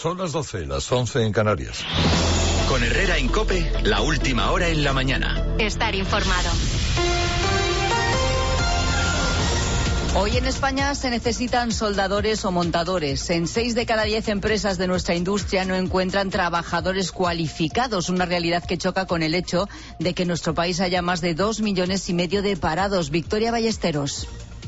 Son las 12, las 11 en Canarias. Con Herrera en COPE, la última hora en la mañana. Estar informado. Hoy en España se necesitan soldadores o montadores. En 6 de cada 10 empresas de nuestra industria no encuentran trabajadores cualificados, una realidad que choca con el hecho de que en nuestro país haya más de 2,5 millones de parados. Victoria Ballesteros.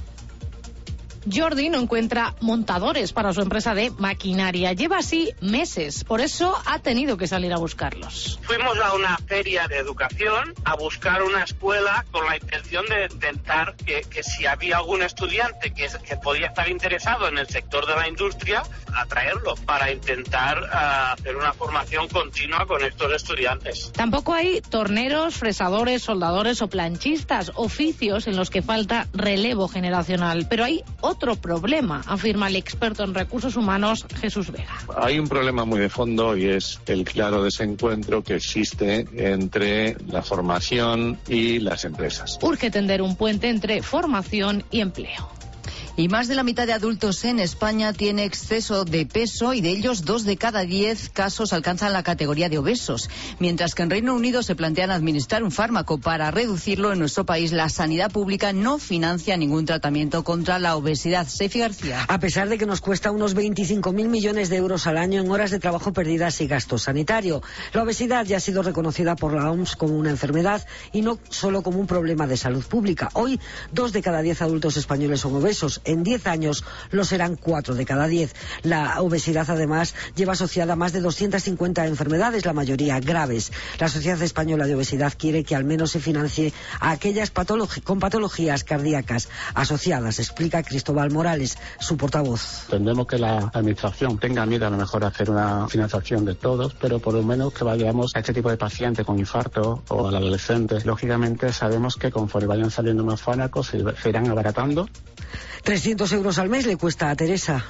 Jordi no encuentra montadores para su empresa de maquinaria. Lleva así meses, por eso ha tenido que salir a buscarlos. Fuimos a una feria de educación a buscar una escuela con la intención de intentar que si había algún estudiante que podía estar interesado en el sector de la industria, atraerlo para intentar hacer una formación continua con estos estudiantes. Tampoco hay torneros, fresadores, soldadores o planchistas, oficios en los que falta relevo generacional, pero hay otro problema, afirma el experto en recursos humanos Jesús Vega. Hay un problema muy de fondo y es el claro desencuentro que existe entre la formación y las empresas. Urge tender un puente entre formación y empleo. Y más de la mitad de adultos en España tiene exceso de peso y de ellos 2 de cada 10 casos alcanzan la categoría de obesos. Mientras que en Reino Unido se plantean administrar un fármaco para reducirlo, en nuestro país la sanidad pública no financia ningún tratamiento contra la obesidad. Seifi García. A pesar de que nos cuesta unos 25.000 millones de euros al año en horas de trabajo perdidas y gasto sanitario, la obesidad ya ha sido reconocida por la OMS como una enfermedad y no solo como un problema de salud pública. Hoy, 2 de cada 10 adultos españoles son obesos. En 10 años lo serán 4 de cada 10. La obesidad, además, lleva asociada más de 250 enfermedades, la mayoría graves. La Sociedad Española de Obesidad quiere que al menos se financie a aquellas con patologías cardíacas asociadas, explica Cristóbal Morales, su portavoz. Entendemos que la administración tenga miedo a lo mejor a hacer una financiación de todos, pero por lo menos que vayamos a este tipo de pacientes con infarto o al adolescente. Lógicamente sabemos que conforme vayan saliendo más fármacos se irán abaratando. 300 euros al mes le cuesta a Teresa.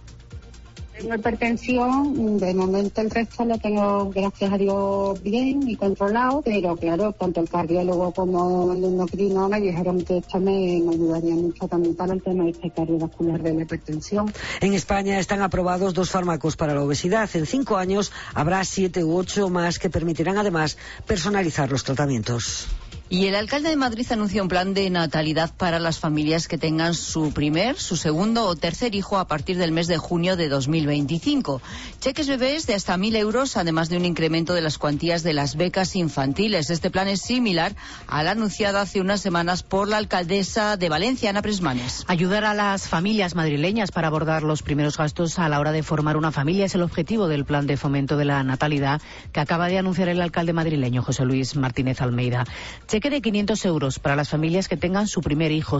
Tengo hipertensión, de momento el resto lo tengo, gracias a Dios, bien y controlado, pero claro, tanto el cardiólogo como el endocrino me dijeron que esto me ayudaría mucho también para el tema cardiovascular de la hipertensión. En España están aprobados 2 fármacos para la obesidad. En 5 años habrá 7 u 8 más que permitirán además personalizar los tratamientos. Y el alcalde de Madrid anuncia un plan de natalidad para las familias que tengan su primer, su segundo o tercer hijo a partir del mes de junio de 2025. Cheques bebés de hasta 1.000 euros, además de un incremento de las cuantías de las becas infantiles. Este plan es similar al anunciado hace unas semanas por la alcaldesa de Valencia, Ana Presmanes. Ayudar a las familias madrileñas para abordar los primeros gastos a la hora de formar una familia es el objetivo del plan de fomento de la natalidad que acaba de anunciar el alcalde madrileño, José Luis Martínez Almeida. Cheque de 500 euros para las familias que tengan su primer hijo,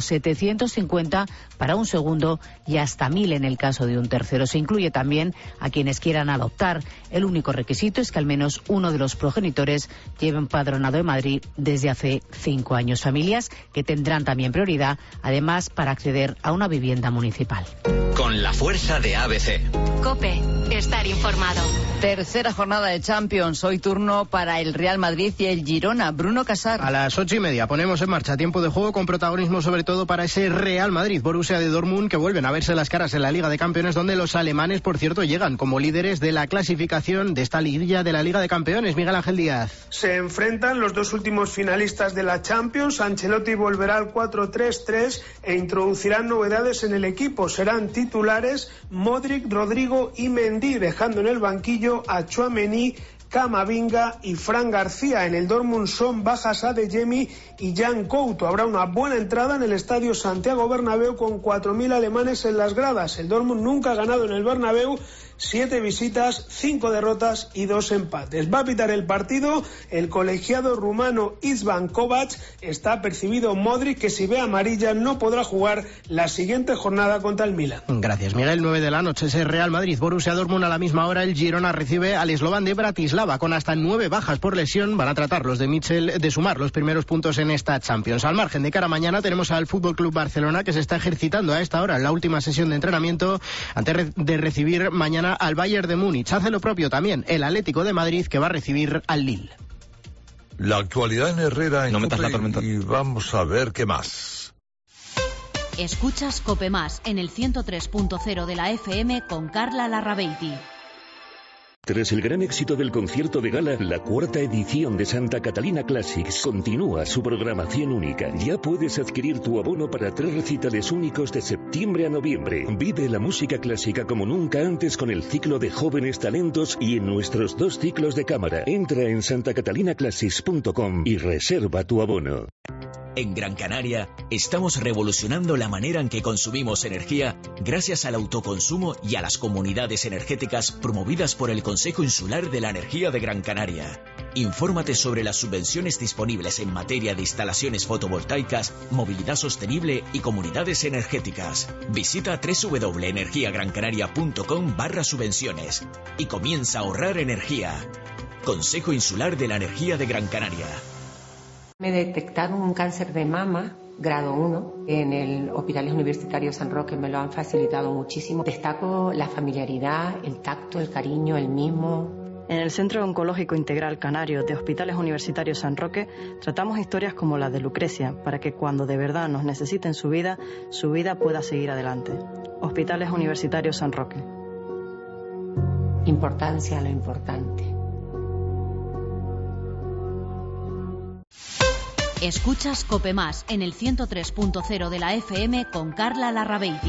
750 para un segundo y hasta 1.000 en el caso de un tercero. Se incluye también a quienes quieran adoptar. El único requisito es que al menos uno de los progenitores lleve empadronado en Madrid desde hace 5 años. Familias que tendrán también prioridad, además, para acceder a una vivienda municipal. Con la fuerza de ABC. COPE, estar informado. Tercera jornada de Champions. Hoy turno para el Real Madrid y el Girona. Bruno Casar. A las 8:30 ponemos en marcha tiempo de juego con protagonismo sobre todo para ese Real Madrid, Borussia de Dortmund, que vuelven a verse las caras en la Liga de Campeones, donde los alemanes, por cierto, llegan como líderes de la clasificación de esta liguilla de la Liga de Campeones. Miguel Ángel Díaz. Se enfrentan los 2 últimos finalistas de la Champions. Ancelotti volverá al 4-3-3 e introducirán novedades en el equipo. Serán titulares Modric, Rodrigo y Mendy, dejando en el banquillo a Tchouaméni, Camavinga y Fran García. En el Dortmund son bajas Adeyemi y Jan Couto. Habrá una buena entrada en el estadio Santiago Bernabéu con 4.000 alemanes en las gradas. El Dortmund nunca ha ganado en el Bernabéu, 7 visitas, 5 derrotas y 2 empates. Va a pitar el partido el colegiado rumano István Kovac. Está percibido Modric, que si ve amarilla no podrá jugar la siguiente jornada contra el Milan. Gracias, Miguel. 9 de la noche, ese Real Madrid, Borussia Dortmund. A la misma hora el Girona recibe al Slovan de Bratislava. Con hasta 9 bajas por lesión, van a tratar los de Michel de sumar los primeros puntos en esta Champions. Al margen de cara a mañana tenemos al Fútbol Club Barcelona, que se está ejercitando a esta hora en la última sesión de entrenamiento antes de recibir mañana al Bayern de Múnich. Hace lo propio también el Atlético de Madrid, que va a recibir al Lille. La actualidad en Herrera en no metas la tormenta. Y vamos a ver qué más. Escuchas COPE+ en el 103.0 de la FM con Carla Larrabeiti. Tras el gran éxito del concierto de gala, la 4ª edición de Santa Catalina Classics continúa su programación única. Ya puedes adquirir tu abono para 3 recitales únicos de septiembre a noviembre. Vive la música clásica como nunca antes con el ciclo de jóvenes talentos y en nuestros 2 ciclos de cámara. Entra en santacatalinaclassics.com y reserva tu abono. En Gran Canaria estamos revolucionando la manera en que consumimos energía gracias al autoconsumo y a las comunidades energéticas promovidas por el Consejo Insular de la Energía de Gran Canaria. Infórmate sobre las subvenciones disponibles en materia de instalaciones fotovoltaicas, movilidad sostenible y comunidades energéticas. Visita www.energiagrancanaria.com/subvenciones y comienza a ahorrar energía. Consejo Insular de la Energía de Gran Canaria. Me detectaron un cáncer de mama, grado 1, en el Hospital Universitario San Roque. Me lo han facilitado muchísimo. Destaco la familiaridad, el tacto, el cariño, el mimo. En el Centro Oncológico Integral Canario de Hospitales Universitarios San Roque tratamos historias como la de Lucrecia, para que cuando de verdad nos necesiten su vida pueda seguir adelante. Hospitales Universitarios San Roque. Importancia a lo importante. Escuchas COPE Más en el 103.0 de la FM con Carla Larrabeiti.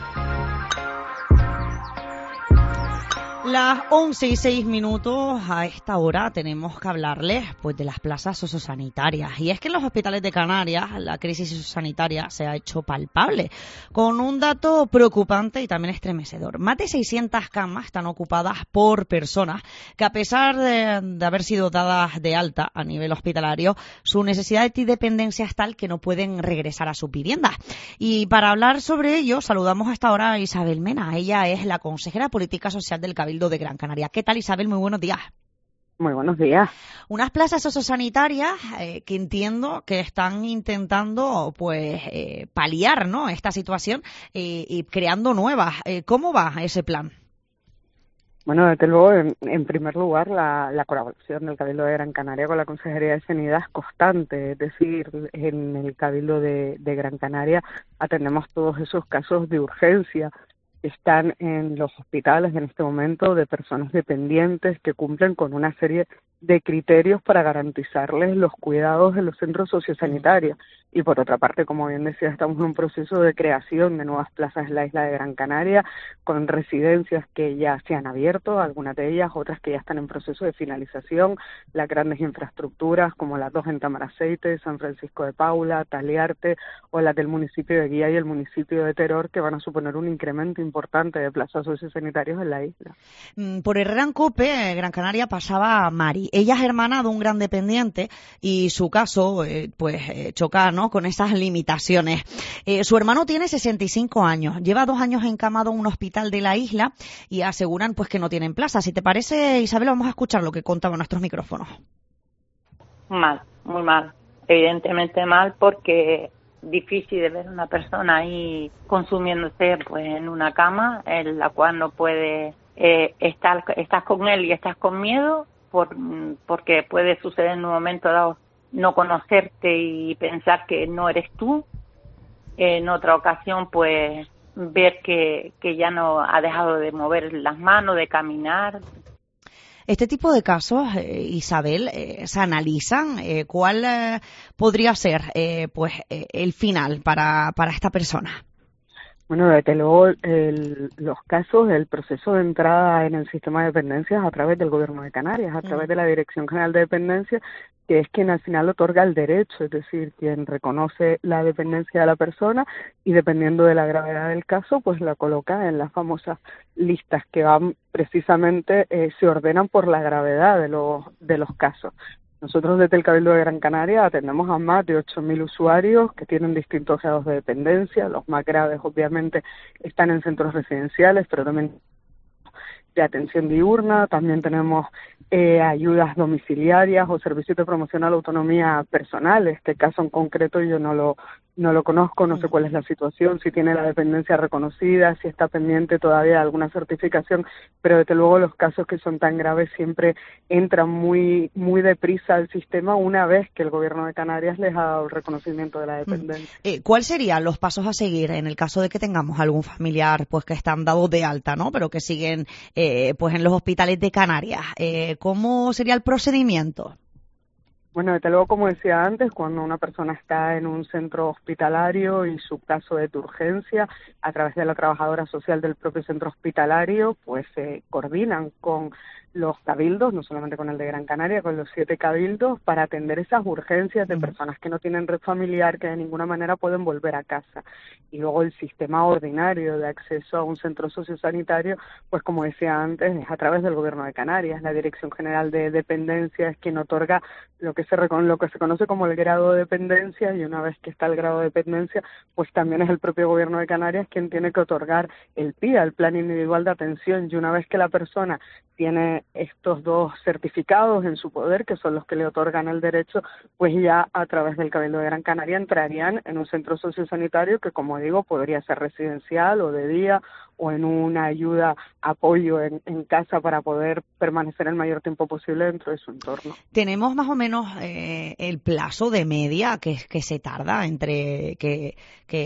Las 11:06 a esta hora tenemos que hablarles pues de las plazas sociosanitarias. Y es que en los hospitales de Canarias la crisis sociosanitaria se ha hecho palpable, con un dato preocupante y también estremecedor. Más de 600 camas están ocupadas por personas que, a pesar de haber sido dadas de alta a nivel hospitalario, su necesidad de dependencia es tal que no pueden regresar a sus viviendas. Y para hablar sobre ello, saludamos a esta hora a Isabel Mena. Ella es la consejera política social del Cabildo de Gran Canaria. ¿Qué tal, Isabel? Muy buenos días. Muy buenos días. Unas plazas sociosanitarias que entiendo que están intentando paliar, ¿no?, esta situación y creando nuevas. ¿Cómo va ese plan? Bueno, desde luego, en primer lugar, la colaboración del Cabildo de Gran Canaria con la Consejería de Sanidad es constante. Es decir, en el Cabildo de Gran Canaria atendemos todos esos casos de urgencia. Están en los hospitales en este momento de personas dependientes que cumplen con una serie de criterios para garantizarles los cuidados en los centros sociosanitarios. Y por otra parte, como bien decía, estamos en un proceso de creación de nuevas plazas en la isla de Gran Canaria, con residencias que ya se han abierto, algunas de ellas, otras que ya están en proceso de finalización, las grandes infraestructuras como las 2 en Tamaraceite, San Francisco de Paula, Taliarte, o las del municipio de Guía y el municipio de Teror, que van a suponer un incremento importante de plazas sociosanitarios en la isla. Por Herrera en COPE, Gran Canaria, pasaba Mari. Ella es hermana de un gran dependiente y su caso choca, ¿no?, con esas limitaciones. Su hermano tiene 65 años, lleva 2 años encamado en un hospital de la isla y aseguran que no tienen plaza. Si te parece, Isabel, vamos a escuchar lo que contaban nuestros micrófonos. Mal, muy mal. Evidentemente mal, porque difícil de ver una persona ahí consumiéndose en una cama en la cual no puede estás con él y estás con miedo porque puede suceder en un momento dado no conocerte y pensar que no eres tú. En otra ocasión ver que ya no ha dejado de mover las manos, de caminar. Este tipo de casos, Isabel, se analizan. ¿Cuál podría ser el final para esta persona? Bueno, desde luego los casos, el proceso de entrada en el sistema de dependencias a través del Gobierno de Canarias, a través de la Dirección General de Dependencia, que es quien al final otorga el derecho, es decir, quien reconoce la dependencia de la persona y dependiendo de la gravedad del caso, pues la coloca en las famosas listas que van precisamente, se ordenan por la gravedad de los casos. Nosotros desde el Cabildo de Gran Canaria atendemos a más de 8.000 usuarios que tienen distintos grados de dependencia. Los más graves, obviamente, están en centros residenciales, pero también de atención diurna. También tenemos ayudas domiciliarias o servicios de promoción a la autonomía personal. Este caso en concreto yo no lo conozco, no sé cuál es la situación, si tiene la dependencia reconocida, si está pendiente todavía de alguna certificación, pero desde luego los casos que son tan graves siempre entran muy deprisa al sistema una vez que el Gobierno de Canarias les ha dado el reconocimiento de la dependencia. ¿Cuáles serían los pasos a seguir en el caso de que tengamos algún familiar que están dados de alta, ¿no?, pero que siguen pues en los hospitales de Canarias. ¿Cómo sería el procedimiento? Bueno, desde luego, como decía antes, cuando una persona está en un centro hospitalario y su caso es de urgencia, a través de la trabajadora social del propio centro hospitalario, pues se coordinan con los cabildos, no solamente con el de Gran Canaria, con los 7 cabildos, para atender esas urgencias de personas que no tienen red familiar, que de ninguna manera pueden volver a casa. Y luego el sistema ordinario de acceso a un centro sociosanitario, pues como decía antes, es a través del Gobierno de Canarias. La Dirección General de Dependencia es quien otorga lo que se conoce como el grado de dependencia, y una vez que está el grado de dependencia, pues también es el propio Gobierno de Canarias quien tiene que otorgar el PIA, el Plan Individual de Atención. Y una vez que la persona tiene estos 2 certificados en su poder, que son los que le otorgan el derecho, pues ya a través del Cabildo de Gran Canaria entrarían en un centro sociosanitario que, como digo, podría ser residencial o de día, o en una ayuda, apoyo en casa para poder permanecer el mayor tiempo posible dentro de su entorno. ¿Tenemos más o menos el plazo de media que se tarda entre que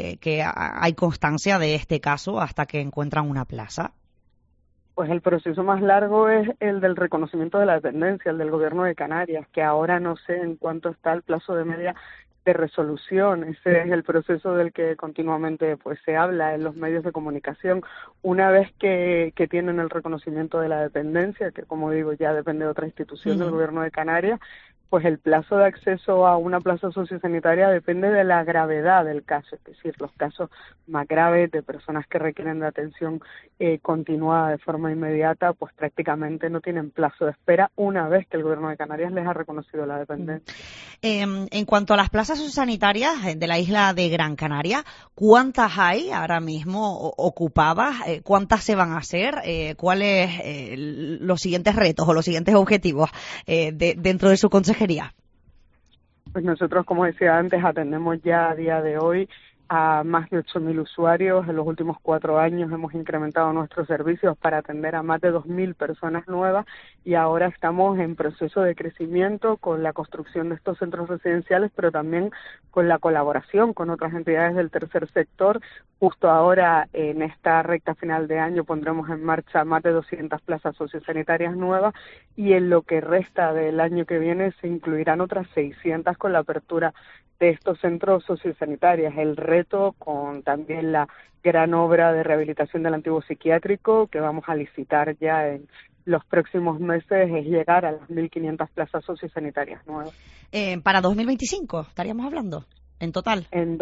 hay constancia de este caso hasta que encuentran una plaza? Pues el proceso más largo es el del reconocimiento de la dependencia, el del Gobierno de Canarias, que ahora no sé en cuánto está el plazo de media de resolución. Ese es el proceso del que continuamente pues se habla en los medios de comunicación. Una vez que tienen el reconocimiento de la dependencia, que como digo ya depende de otra institución del Gobierno de Canarias, pues el plazo de acceso a una plaza sociosanitaria depende de la gravedad del caso, es decir, los casos más graves de personas que requieren de atención continuada de forma inmediata, pues prácticamente no tienen plazo de espera una vez que el Gobierno de Canarias les ha reconocido la dependencia. En cuanto a las plazas sociosanitarias de la isla de Gran Canaria, ¿cuántas hay ahora mismo ocupadas? ¿Cuántas se van a hacer? ¿Cuáles los siguientes retos o los siguientes objetivos dentro de su consejería? Pues nosotros, como decía antes, atendemos ya a día de hoy a más de 8.000 usuarios. En los últimos 4 años hemos incrementado nuestros servicios para atender a más de 2.000 personas nuevas, y ahora estamos en proceso de crecimiento con la construcción de estos centros residenciales, pero también con la colaboración con otras entidades del tercer sector. Justo ahora, en esta recta final de año, pondremos en marcha más de 200 plazas sociosanitarias nuevas, y en lo que resta del año que viene se incluirán otras 600 con la apertura de estos centros sociosanitarios. El reto, con también la gran obra de rehabilitación del antiguo psiquiátrico, que vamos a licitar ya en los próximos meses, es llegar a las 1.500 plazas sociosanitarias nuevas. ¿Para 2025 estaríamos hablando? ¿En total? En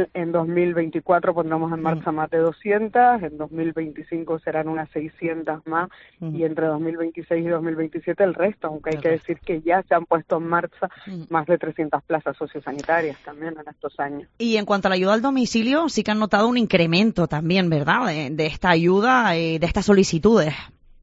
2024 pondremos en marcha más de 200, en 2025 serán unas 600 más, y entre 2026 y 2027 el resto, aunque hay que decir que ya se han puesto en marcha más de 300 plazas sociosanitarias también en estos años. Y en cuanto a la ayuda al domicilio, sí que han notado un incremento también, ¿verdad?, de esta ayuda y de estas solicitudes.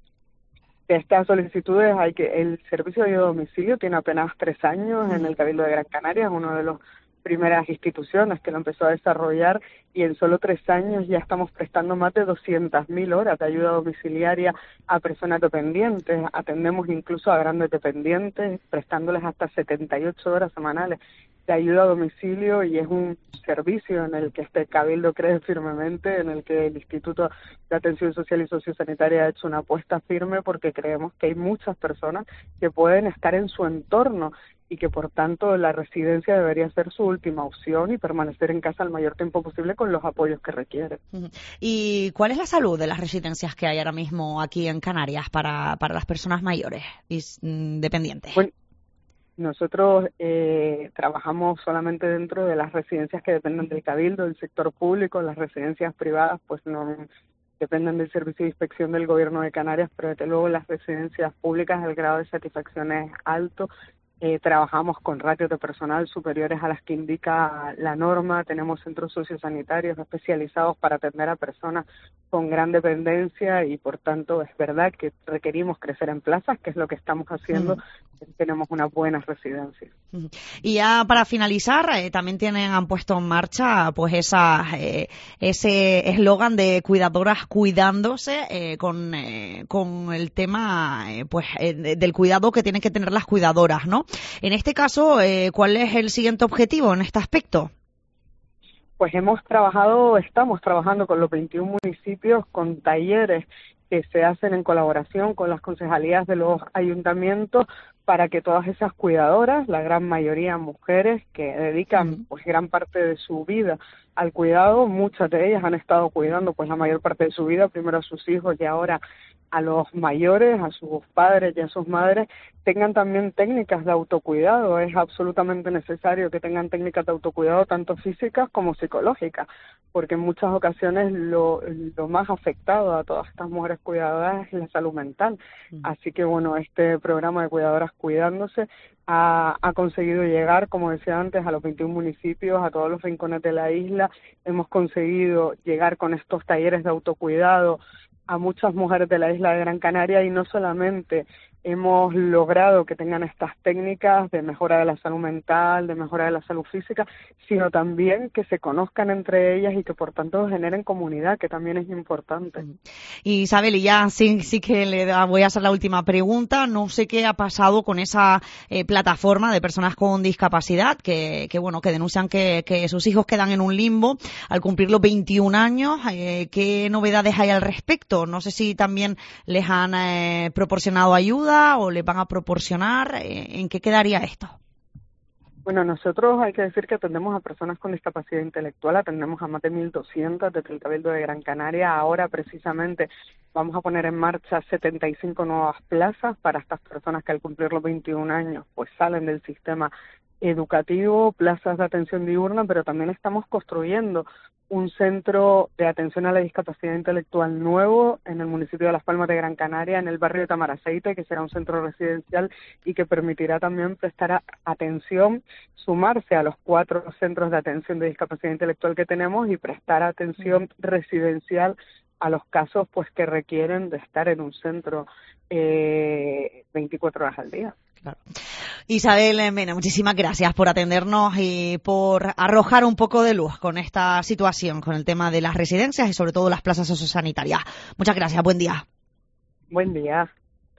De estas solicitudes el servicio de ayuda a domicilio tiene apenas 3 años en el Cabildo de Gran Canaria, es uno de los primeras instituciones que lo empezó a desarrollar, y en solo 3 años ya estamos prestando más de 200.000 horas de ayuda domiciliaria a personas dependientes. Atendemos incluso a grandes dependientes, prestándoles hasta 78 horas semanales de ayuda a domicilio, y es un servicio en el que este Cabildo cree firmemente, en el que el Instituto de Atención Social y Sociosanitaria ha hecho una apuesta firme, porque creemos que hay muchas personas que pueden estar en su entorno y que por tanto la residencia debería ser su última opción, y permanecer en casa el mayor tiempo posible con los apoyos que requieren. ¿Y cuál es la salud de las residencias que hay ahora mismo aquí en Canarias para las personas mayores y dependientes? Bueno, nosotros trabajamos solamente dentro de las residencias que dependen del Cabildo, del sector público. Las residencias privadas pues no dependen del Servicio de Inspección del Gobierno de Canarias, pero desde luego las residencias públicas el grado de satisfacción es alto. Trabajamos con ratios de personal superiores a las que indica la norma. Tenemos centros sociosanitarios especializados para atender a personas con gran dependencia, y por tanto es verdad que requerimos crecer en plazas, que es lo que estamos haciendo. Tenemos unas buenas residencias. Y ya para finalizar, también han puesto en marcha pues ese eslogan de cuidadoras cuidándose, con el tema del cuidado que tienen que tener las cuidadoras, ¿no? En este caso, ¿cuál es el siguiente objetivo en este aspecto? Pues estamos trabajando con los 21 municipios con talleres que se hacen en colaboración con las concejalías de los ayuntamientos para que todas esas cuidadoras, la gran mayoría mujeres que dedican pues gran parte de su vida al cuidado, muchas de ellas han estado cuidando pues la mayor parte de su vida, primero a sus hijos y ahora a los mayores, a sus padres y a sus madres, tengan también técnicas de autocuidado. Es absolutamente necesario que tengan técnicas de autocuidado tanto físicas como psicológicas, porque en muchas ocasiones lo más afectado a todas estas mujeres cuidadoras es la salud mental. Así que bueno, este programa de Cuidadoras Cuidándose ha conseguido llegar, como decía antes, a los 21 municipios, a todos los rincones de la isla. Hemos conseguido llegar con estos talleres de autocuidado a muchas mujeres de la isla de Gran Canaria, y no solamente hemos logrado que tengan estas técnicas de mejora de la salud mental, de mejora de la salud física, sino también que se conozcan entre ellas y que por tanto generen comunidad, que también es importante. Isabel, y ya sí que voy a hacer la última pregunta. No sé qué ha pasado con esa plataforma de personas con discapacidad que denuncian que sus hijos quedan en un limbo al cumplir los 21 años. ¿Qué novedades hay al respecto? No sé si también les han proporcionado ayuda o les van a proporcionar. ¿En qué quedaría esto? Bueno, nosotros hay que decir que atendemos a personas con discapacidad intelectual, atendemos a más de 1.200 desde el Cabildo de Gran Canaria. Ahora precisamente vamos a poner en marcha 75 nuevas plazas para estas personas que al cumplir los 21 años pues salen del sistema educativo, plazas de atención diurna, pero también estamos construyendo un centro de atención a la discapacidad intelectual nuevo en el municipio de Las Palmas de Gran Canaria, en el barrio de Tamaraceite, que será un centro residencial y que permitirá también prestar atención, sumarse a los 4 centros de atención de discapacidad intelectual que tenemos y prestar atención residencial a los casos pues que requieren de estar en un centro 24 horas al día. Claro. Isabel Mena, muchísimas gracias por atendernos y por arrojar un poco de luz con esta situación, con el tema de las residencias y sobre todo las plazas sociosanitarias. Muchas gracias, buen día. Buen día.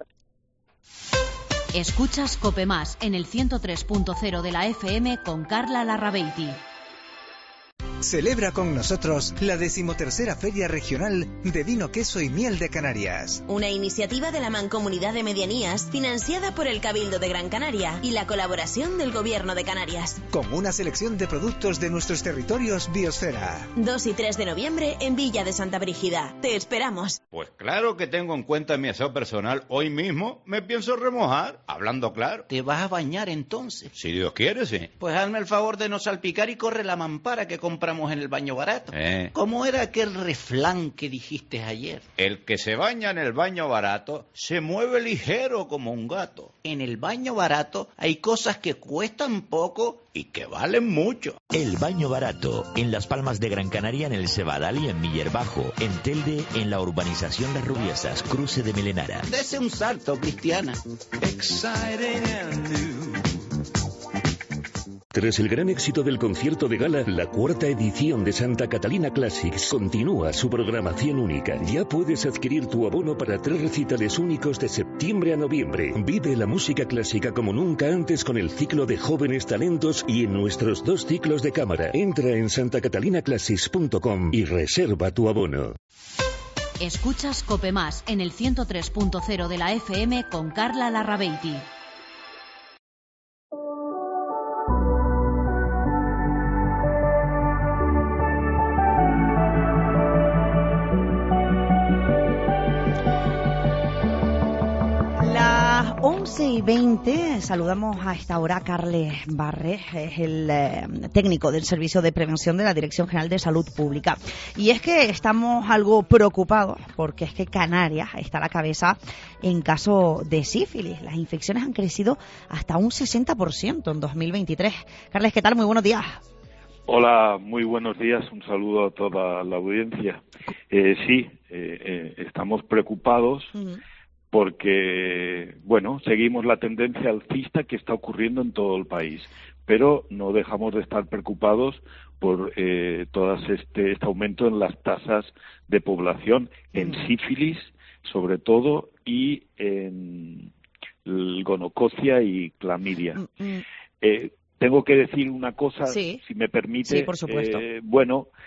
Escuchas COPE Más en el 103.0 de la FM con Carla Larrabeiti. Celebra con nosotros la 13ª Feria Regional de Vino, Queso y Miel de Canarias. Una iniciativa de la Mancomunidad de Medianías financiada por el Cabildo de Gran Canaria y la colaboración del Gobierno de Canarias. Con una selección de productos de nuestros territorios Biosfera. 2 y 3 de noviembre en Villa de Santa Brígida. Te esperamos. Pues claro que tengo en cuenta mi aseo personal. Hoy mismo me pienso remojar, hablando claro. ¿Te vas a bañar entonces? Si Dios quiere, sí. Pues hazme el favor de no salpicar y corre la mampara que compramos en el baño barato. ¿Cómo era aquel refrán que dijiste ayer? El que se baña en el baño barato se mueve ligero como un gato. En el baño barato hay cosas que cuestan poco y que valen mucho. El baño barato, en Las Palmas de Gran Canaria, en el Cebadal y en Miller Bajo, en Telde, en la urbanización Las Rubiesas, cruce de Melenara. Dese un salto, Cristiana. Tras el gran éxito del concierto de gala, la 4ª edición de Santa Catalina Classics continúa su programación única. Ya puedes adquirir tu abono para 3 recitales únicos de septiembre a noviembre. Vive la música clásica como nunca antes con el ciclo de jóvenes talentos y en nuestros 2 ciclos de cámara. Entra en santacatalinaclassics.com y reserva tu abono. Escuchas COPE Más en el 103.0 de la FM con Carla Larrabeiti. Las 11:20, saludamos a esta hora a Carles Barres, es el técnico del Servicio de Prevención de la Dirección General de Salud Pública. Y es que estamos algo preocupados porque es que Canarias está a la cabeza en caso de sífilis. Las infecciones han crecido hasta un 60% en 2023. Carles, ¿qué tal? Muy buenos días. Hola, muy buenos días. Un saludo a toda la audiencia. Estamos preocupados. Porque, seguimos la tendencia alcista que está ocurriendo en todo el país, pero no dejamos de estar preocupados por este aumento en las tasas de población, en sífilis sobre todo, y en gonococia y clamidia. Tengo que decir una cosa, si me permite. Sí, por supuesto.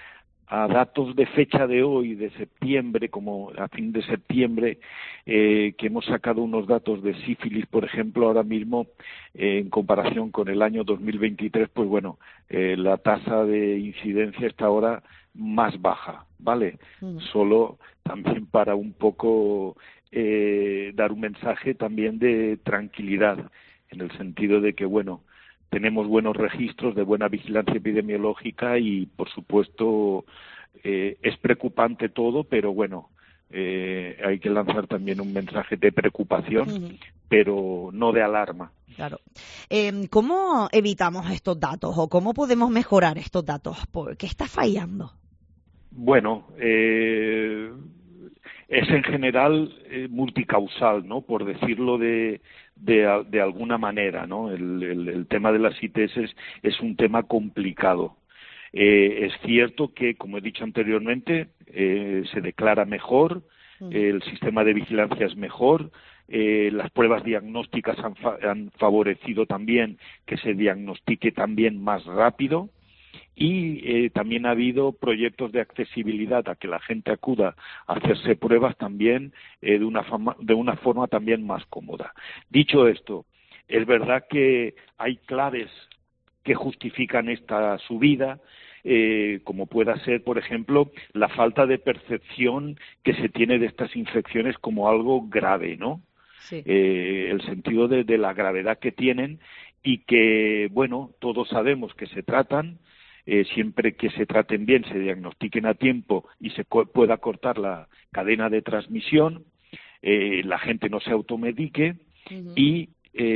a datos de fecha de hoy, de septiembre, como a fin de septiembre, que hemos sacado unos datos de sífilis, por ejemplo, ahora mismo, en comparación con el año 2023, pues bueno, la tasa de incidencia está ahora más baja, ¿vale? Solo también para un poco dar un mensaje también de tranquilidad, en el sentido de que, bueno, tenemos buenos registros de buena vigilancia epidemiológica y, por supuesto, es preocupante todo, pero bueno, hay que lanzar también un mensaje de preocupación, pero no de alarma. Claro. ¿Cómo evitamos estos datos o cómo podemos mejorar estos datos? ¿Por qué está fallando? Bueno, es en general multicausal, ¿no? Por decirlo de alguna manera, ¿no? El tema de las ITS es un tema complicado. Es cierto que, como he dicho anteriormente, se declara mejor, el sistema de vigilancia es mejor, las pruebas diagnósticas han favorecido también que se diagnostique también más rápido. Y también ha habido proyectos de accesibilidad a que la gente acuda a hacerse pruebas también de una forma también más cómoda. Dicho esto, es verdad que hay claves que justifican esta subida, como pueda ser, por ejemplo, la falta de percepción que se tiene de estas infecciones como algo grave, ¿no? Sí. El sentido de la gravedad que tienen y que, bueno, todos sabemos que se tratan. Siempre que se traten bien, se diagnostiquen a tiempo y se pueda cortar la cadena de transmisión, la gente no se automedique y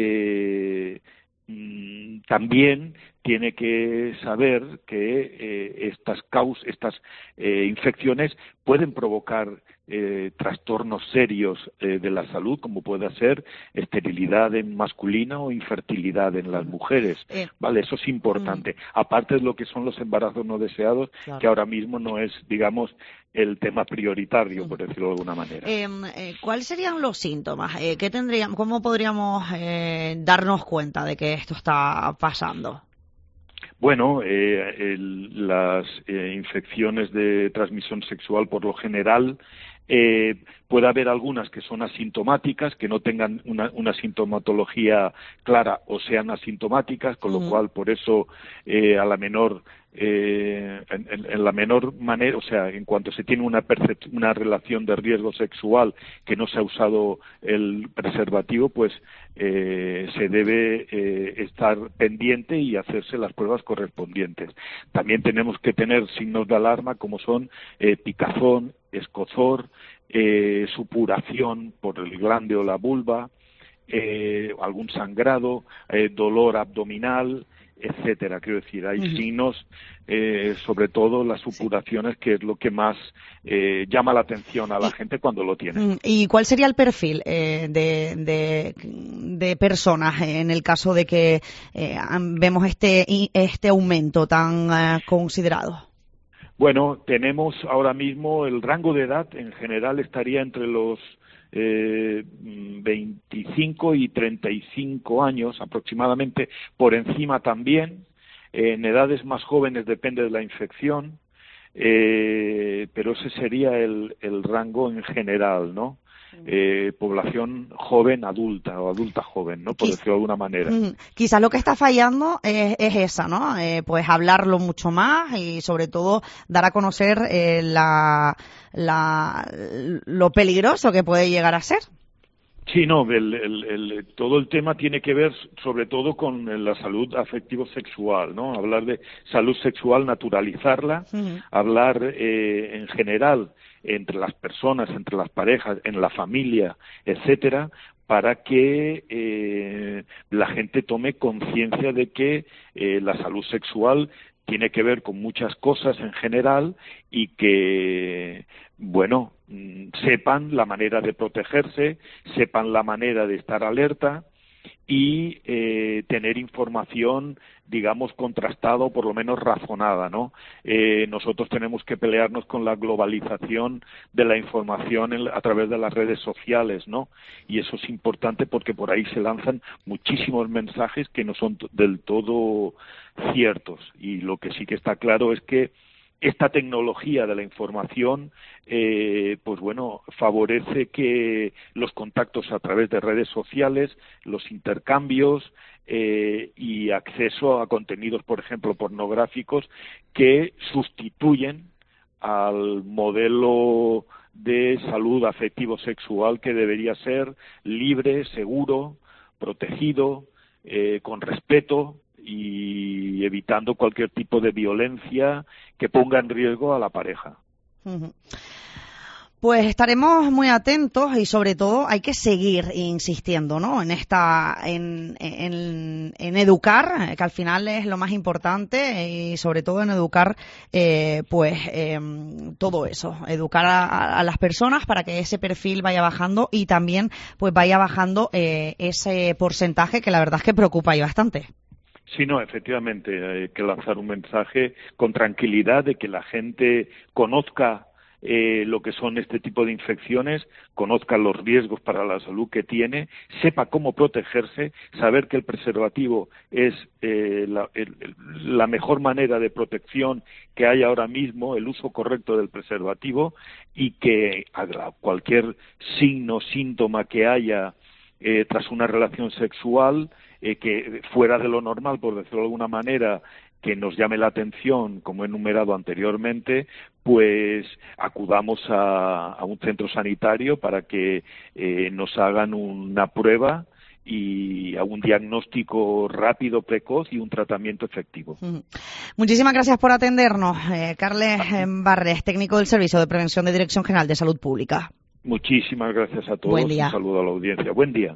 también tiene que saber que estas infecciones pueden provocar trastornos serios de la salud, como puede ser esterilidad en masculina o infertilidad en las mujeres. Vale, eso es importante. Aparte de lo que son los embarazos no deseados, claro, que ahora mismo no es, digamos, el tema prioritario, por decirlo de alguna manera. ¿Cuáles serían los síntomas? ¿Cómo podríamos darnos cuenta de que esto está pasando? Bueno, las infecciones de transmisión sexual, por lo general, puede haber algunas que son asintomáticas, que no tengan una sintomatología clara o sean asintomáticas, con lo cual, por eso, a la menor en la menor manera, o sea, en cuanto se tiene una relación de riesgo sexual que no se ha usado el preservativo, pues se debe estar pendiente y hacerse las pruebas correspondientes. También tenemos que tener signos de alarma como son picazón, escozor, supuración por el glande o la vulva, algún sangrado, dolor abdominal, etcétera. Quiero decir, hay signos, sobre todo las supuraciones, que es lo que más llama la atención a la gente cuando lo tiene. ¿Y cuál sería el perfil de personas en el caso de que vemos este aumento tan considerado? Bueno, tenemos ahora mismo el rango de edad en general estaría entre los 25 y 35 años aproximadamente, por encima también. En edades más jóvenes depende de la infección, pero ese sería el rango en general, ¿no? Población joven adulta o adulta joven, ¿no? Por decirlo de alguna manera. Quizás lo que está fallando es esa, ¿no? Pues hablarlo mucho más y sobre todo dar a conocer lo peligroso que puede llegar a ser. Sí, no, todo el tema tiene que ver sobre todo con la salud afectivo-sexual, ¿no? Hablar de salud sexual, naturalizarla, hablar en general entre las personas, entre las parejas, en la familia, etcétera, para que la gente tome conciencia de que la salud sexual tiene que ver con muchas cosas en general y que, bueno, sepan la manera de protegerse, sepan la manera de estar alerta y tener información, digamos, contrastada o por lo menos razonada, ¿no? Nosotros tenemos que pelearnos con la globalización de la información a través de las redes sociales, ¿no? Y eso es importante porque por ahí se lanzan muchísimos mensajes que no son del todo ciertos. Y lo que sí que está claro es que esta tecnología de la información, pues bueno, favorece que los contactos a través de redes sociales, los intercambios y acceso a contenidos, por ejemplo, pornográficos, que sustituyen al modelo de salud afectivo-sexual que debería ser libre, seguro, protegido, con respeto y evitando cualquier tipo de violencia que ponga en riesgo a la pareja. Pues estaremos muy atentos y sobre todo hay que seguir insistiendo, ¿no? En educar, que al final es lo más importante, y sobre todo en educar, todo eso, educar a las personas para que ese perfil vaya bajando y también pues vaya bajando ese porcentaje que la verdad es que preocupa y bastante. Sí, no, efectivamente, hay que lanzar un mensaje con tranquilidad de que la gente conozca lo que son este tipo de infecciones, conozca los riesgos para la salud que tiene, sepa cómo protegerse, saber que el preservativo es la mejor manera de protección que hay ahora mismo, el uso correcto del preservativo, y que cualquier signo, síntoma que haya tras una relación sexual, que fuera de lo normal, por decirlo de alguna manera, que nos llame la atención, como he enumerado anteriormente, pues acudamos a un centro sanitario para que nos hagan una prueba y a un diagnóstico rápido, precoz y un tratamiento efectivo. Muchísimas gracias por atendernos, Carles Barres, técnico del Servicio de Prevención de Dirección General de Salud Pública. Muchísimas gracias a todos. Buen día. Un saludo a la audiencia. Buen día.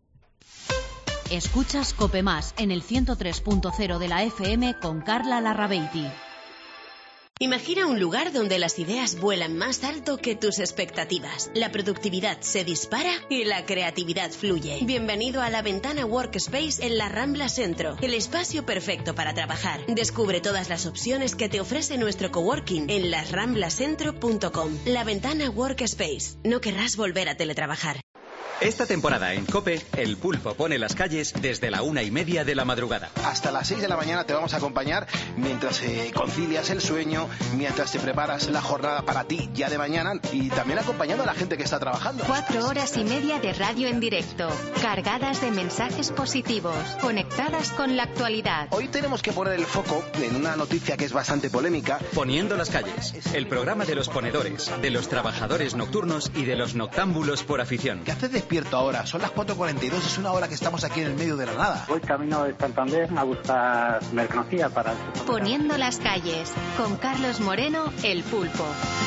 Escuchas COPE Más en el 103.0 de la FM con Carla Larrabeiti. Imagina un lugar donde las ideas vuelan más alto que tus expectativas. La productividad se dispara y la creatividad fluye. Bienvenido a la Ventana Workspace en la Rambla Centro, el espacio perfecto para trabajar. Descubre todas las opciones que te ofrece nuestro coworking en lasramblacentro.com. La Ventana Workspace. No querrás volver a teletrabajar. Esta temporada en COPE, el Pulpo pone las calles desde la 1:30 de la madrugada. Hasta las 6 de la mañana te vamos a acompañar mientras concilias el sueño, mientras te preparas la jornada para ti ya de mañana y también acompañando a la gente que está trabajando. 4 horas y media de radio en directo, cargadas de mensajes positivos, conectadas con la actualidad. Hoy tenemos que poner el foco en una noticia que es bastante polémica. Poniendo las calles, el programa de los ponedores, de los trabajadores nocturnos y de los noctámbulos por afición. ¿Qué haces despierto ahora? Son las 4:42, es una hora que estamos aquí en el medio de la nada. Voy camino de Santander a buscar mercancía para el supermercado. Poniendo las calles, con Carlos Moreno, el Pulpo.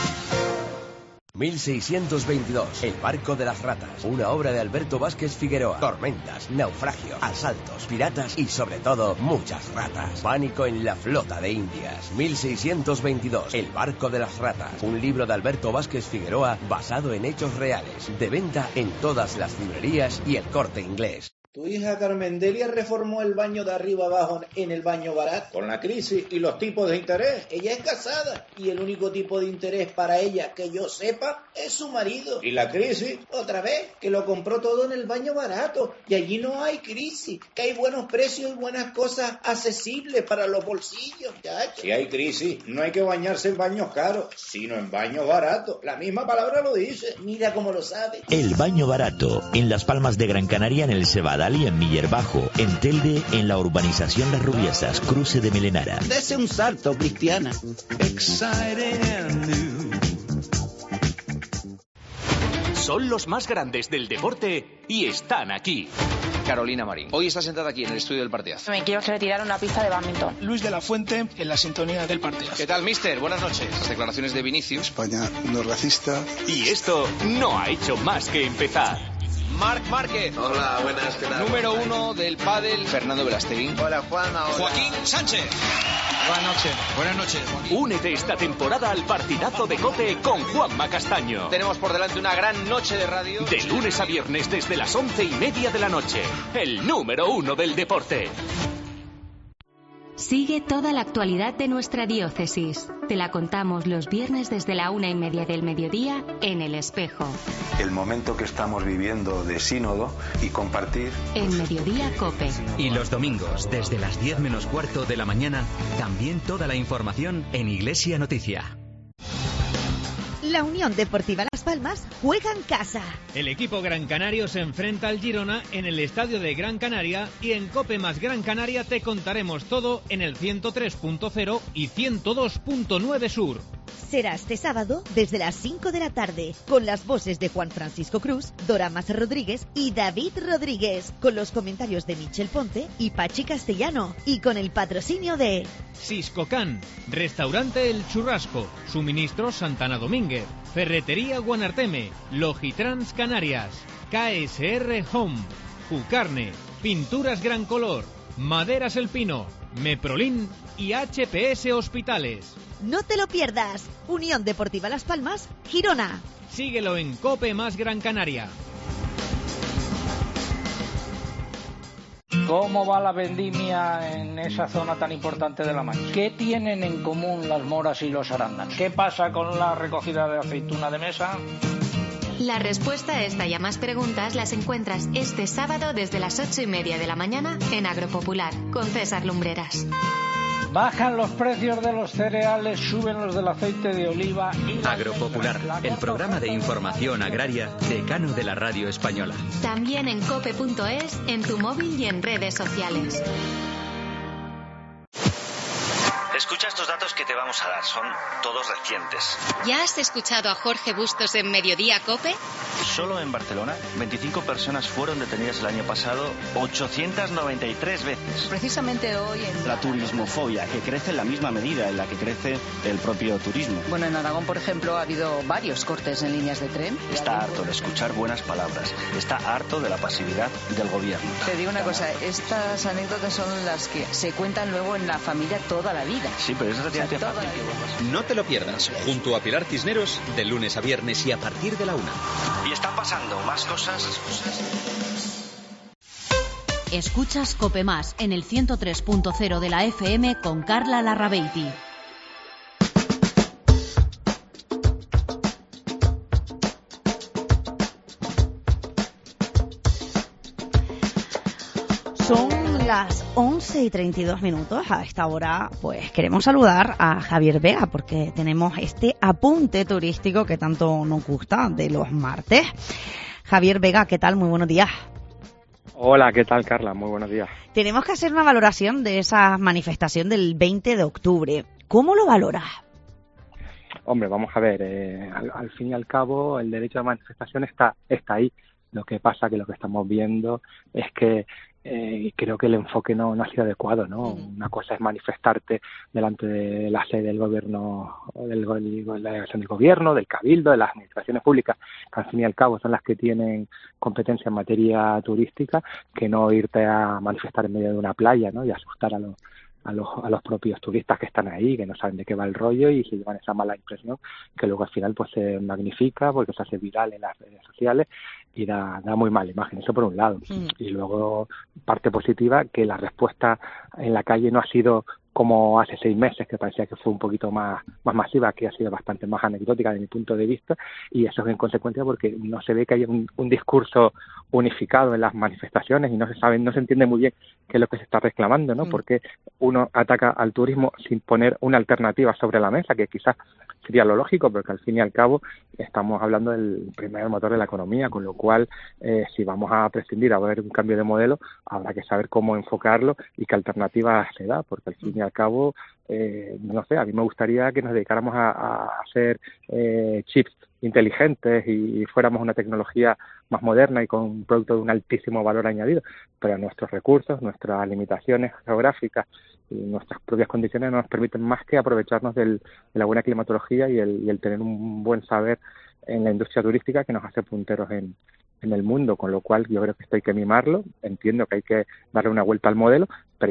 1622, El barco de las ratas, una obra de Alberto Vázquez Figueroa. Tormentas, naufragios, asaltos, piratas y sobre todo muchas ratas. Pánico en la flota de Indias. 1622, El barco de las ratas, un libro de Alberto Vázquez Figueroa basado en hechos reales. De venta en todas las librerías y El Corte Inglés. Tu hija Carmen Delia reformó el baño de arriba abajo en el baño barato. Con la crisis y los tipos de interés, ella es casada y el único tipo de interés para ella que yo sepa es su marido. Y la crisis, otra vez, que lo compró todo en el baño barato y allí no hay crisis, que hay buenos precios y buenas cosas accesibles para los bolsillos, chacho. Si hay crisis, no hay que bañarse en baños caros, sino en baños baratos. La misma palabra lo dice, mira cómo lo sabe. El baño barato, en Las Palmas de Gran Canaria, en el Cebadal y en Miller Bajo, en Telde, en la urbanización Las Rubiesas, cruce de Melenara. Dese un salto, Cristiana. Son los más grandes del deporte y están aquí. Carolina Marín. Hoy está sentada aquí en el estudio del partidazo. Me quiero retirar una pista de bádminton. Luis de la Fuente en la sintonía del partidazo. ¿Qué tal, mister? Buenas noches. Las declaraciones de Vinicius. España no es racista. Y esto no ha hecho más que empezar. Marc Márquez. Hola, buenas, ¿qué tal? Número 1 del pádel. Fernando Velasteguín. Hola, Juanma. Hola. Joaquín Sánchez. Buenas noches. Buenas noches, Joaquín. Únete esta temporada al partidazo de COPE con Juanma Castaño. Tenemos por delante una gran noche de radio. De lunes a viernes desde las 11:30 de la noche. El número 1 del deporte. Sigue toda la actualidad de nuestra diócesis. Te la contamos los viernes desde la 1:30 del mediodía en El Espejo. El momento que estamos viviendo de sínodo y compartir. En Mediodía Cope. Y los domingos, desde las 10 menos cuarto de la mañana, también toda la información en Iglesia Noticia. La Unión Deportiva Las Palmas juega en casa. El equipo Gran Canario se enfrenta al Girona en el estadio de Gran Canaria y en Cope más Gran Canaria te contaremos todo en el 103.0 y 102.9 Sur. Será este sábado desde las 5 de la tarde, con las voces de Juan Francisco Cruz, Doramas Rodríguez y David Rodríguez, con los comentarios de Michel Ponte y Pachi Castellano, y con el patrocinio de Siscocan, Restaurante El Churrasco, Suministros Santana Domínguez, Ferretería Guanarteme, Logitrans Canarias, KSR Home, Jucarne, Pinturas Gran Color, Maderas El Pino, Meprolin y HPS Hospitales. No te lo pierdas. Unión Deportiva Las Palmas, Girona. Síguelo en Cope más Gran Canaria. ¿Cómo va la vendimia en esa zona tan importante de La Mancha? ¿Qué tienen en común las moras y los arándanos? ¿Qué pasa con la recogida de aceituna de mesa? La respuesta a esta y a más preguntas las encuentras este sábado desde las 8:30 de la mañana en Agropopular con César Lumbreras. Bajan los precios de los cereales, suben los del aceite de oliva y... Agropopular, el programa de información agraria decano de la radio española. También en cope.es, en tu móvil y en redes sociales. Escucha estos datos que te vamos a dar, son todos recientes. ¿Ya has escuchado a Jorge Bustos en Mediodía Cope? Solo en Barcelona, 25 personas fueron detenidas el año pasado 893 veces. Precisamente hoy en... La turismofobia, que crece en la misma medida en la que crece el propio turismo. Bueno, en Aragón, por ejemplo, ha habido varios cortes en líneas de tren. Está harto de escuchar buenas palabras, está harto de la pasividad del gobierno. Te digo una cosa, estas anécdotas son las que se cuentan luego en la familia toda la vida. Sí, pero eso es fácil. No te lo pierdas, junto a Pilar Cisneros, de lunes a viernes y a partir de la 1. Y están pasando más cosas. Escuchas Cope Más en el 103.0 de la FM con Carla Larrabeiti. Son las 11:32. A esta hora, pues queremos saludar a Javier Vega porque tenemos este apunte turístico que tanto nos gusta de los martes. Javier Vega, ¿qué tal? Muy buenos días. Hola, ¿qué tal, Carla? Muy buenos días. Tenemos que hacer una valoración de esa manifestación del 20 de octubre. ¿Cómo lo valoras? Hombre, vamos a ver, al fin y al cabo el derecho de manifestación está ahí. Lo que pasa que lo que estamos viendo es que creo que el enfoque no ha sido adecuado, ¿no? Una cosa es manifestarte delante de la sede del gobierno, del gobierno, del cabildo, de las administraciones públicas, que al fin y al cabo son las que tienen competencia en materia turística, que no irte a manifestar en medio de una playa, ¿no? Y asustar a los propios turistas que están ahí, que no saben de qué va el rollo y se llevan esa mala impresión que luego al final pues se magnifica porque se hace viral en las redes sociales y da muy mala imagen. Eso por un lado. Y luego, parte positiva, que la respuesta en la calle no ha sido como hace 6 meses, que parecía que fue un poquito más masiva, que ha sido bastante más anecdótica desde mi punto de vista, y eso es en consecuencia porque no se ve que haya un discurso unificado en las manifestaciones y no se entiende muy bien qué es lo que se está reclamando, ¿no? Porque uno ataca al turismo sin poner una alternativa sobre la mesa, que quizás sería lo lógico, porque al fin y al cabo estamos hablando del primer motor de la economía, con lo cual si vamos a prescindir, a ver un cambio de modelo, habrá que saber cómo enfocarlo y qué alternativas se da, porque al fin y al cabo, no sé, a mí me gustaría que nos dedicáramos a hacer chips inteligentes y fuéramos una tecnología más moderna y con un producto de un altísimo valor añadido, pero nuestros recursos, nuestras limitaciones geográficas y nuestras propias condiciones no nos permiten más que aprovecharnos de la buena climatología y el tener un buen saber en la industria turística que nos hace punteros en el mundo, con lo cual yo creo que esto hay que mimarlo. Entiendo que hay que darle una vuelta al modelo, pero yo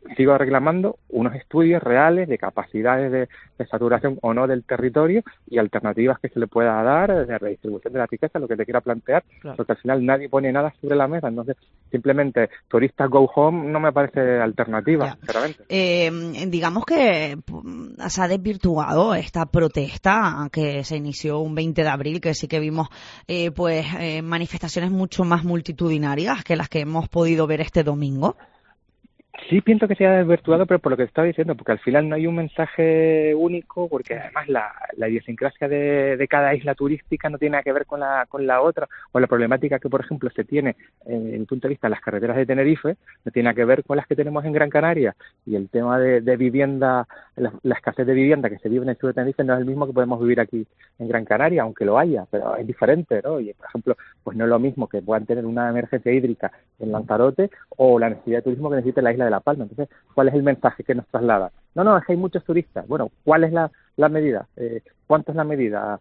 sigo reclamando unos estudios reales de capacidades de saturación o no del territorio y alternativas que se le pueda dar de redistribución de la riqueza, lo que te quiera plantear, claro. Porque al final nadie pone nada sobre la mesa, entonces simplemente turistas go home no me parece alternativa, sinceramente. Digamos que se ha desvirtuado esta protesta que se inició un 20 de abril, que sí que vimos manifestaciones mucho más multitudinarias que las que hemos podido ver este domingo. Sí, pienso que se ha desvirtuado, pero por lo que estaba diciendo, porque al final no hay un mensaje único, porque además la idiosincrasia de cada isla turística no tiene nada que ver con la otra, o la problemática que, por ejemplo, se tiene en el punto de vista de las carreteras de Tenerife, no tiene nada que ver con las que tenemos en Gran Canaria, y el tema de vivienda, la escasez de vivienda que se vive en el sur de Tenerife no es el mismo que podemos vivir aquí en Gran Canaria, aunque lo haya, pero es diferente, ¿no? Y, por ejemplo, pues no es lo mismo que puedan tener una emergencia hídrica en Lanzarote o la necesidad de turismo que necesita la isla de La Palma. Entonces, ¿cuál es el mensaje que nos traslada? No, es que hay muchos turistas. Bueno, ¿cuál es la medida? ¿Cuánto es la medida?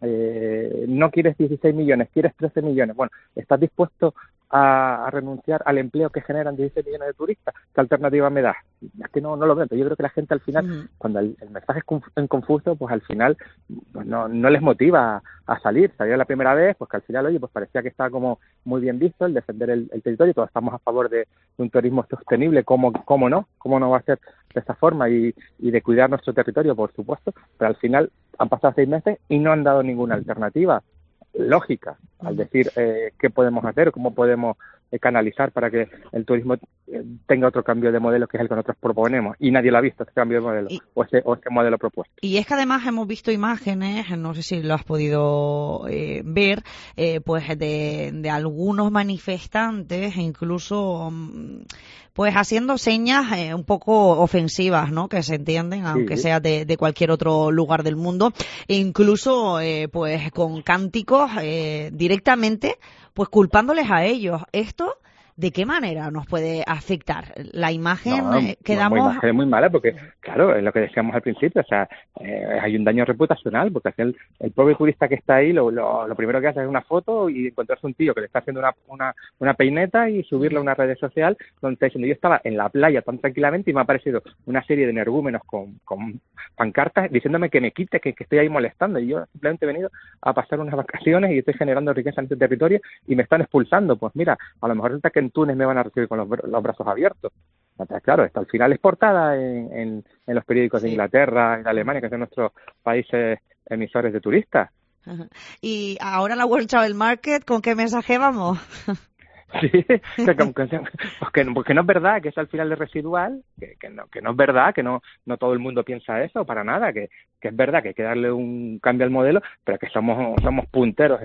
No quieres 16 millones, quieres 13 millones. Bueno, ¿estás dispuesto a renunciar al empleo que generan 16 millones de turistas? ¿Qué alternativa me das? Es que no lo veo. Yo creo que la gente al final, cuando el mensaje es confuso, pues al final pues no les motiva a salir. Salió la primera vez, pues que al final, oye, pues parecía que estaba como muy bien visto el defender el territorio. Todos estamos a favor de un turismo sostenible. ¿Cómo no va a ser de esa forma? Y de cuidar nuestro territorio, por supuesto. Pero al final han pasado 6 meses y no han dado ninguna alternativa lógica al decir qué podemos hacer, cómo podemos canalizar para que el turismo tenga otro cambio de modelo, que es el que nosotros proponemos, y nadie lo ha visto, ese cambio de modelo o ese modelo propuesto. Y es que además hemos visto imágenes, no sé si lo has podido ver, pues de algunos manifestantes, incluso pues haciendo señas un poco ofensivas, ¿no? Que se entienden, aunque sea de cualquier otro lugar del mundo, e incluso pues con cánticos directamente, pues culpándoles a ellos. ¿Esto de qué manera nos puede afectar? La imagen que damos... Una imagen muy mala, porque, claro, es lo que decíamos al principio, o sea, hay un daño reputacional, porque el pobre turista que está ahí, lo primero que hace es una foto y encontrarse un tío que le está haciendo una peineta y subirla a una red social donde está diciendo, yo estaba en la playa tan tranquilamente y me ha aparecido una serie de energúmenos con pancartas diciéndome que me quite, que estoy ahí molestando, y yo simplemente he venido a pasar unas vacaciones y estoy generando riqueza en este territorio y me están expulsando. Pues mira, a lo mejor resulta que en Túnez me van a recibir con los brazos abiertos. Entonces, claro, esto al final es portada en los periódicos de Inglaterra y de Alemania, que son nuestros países emisores de turistas. Y ahora la World Travel Market, ¿con qué mensaje vamos? Sí, porque no es verdad que eso al final es residual, que no es verdad, que no todo el mundo piensa eso, para nada, que es verdad que hay que darle un cambio al modelo, pero que somos punteros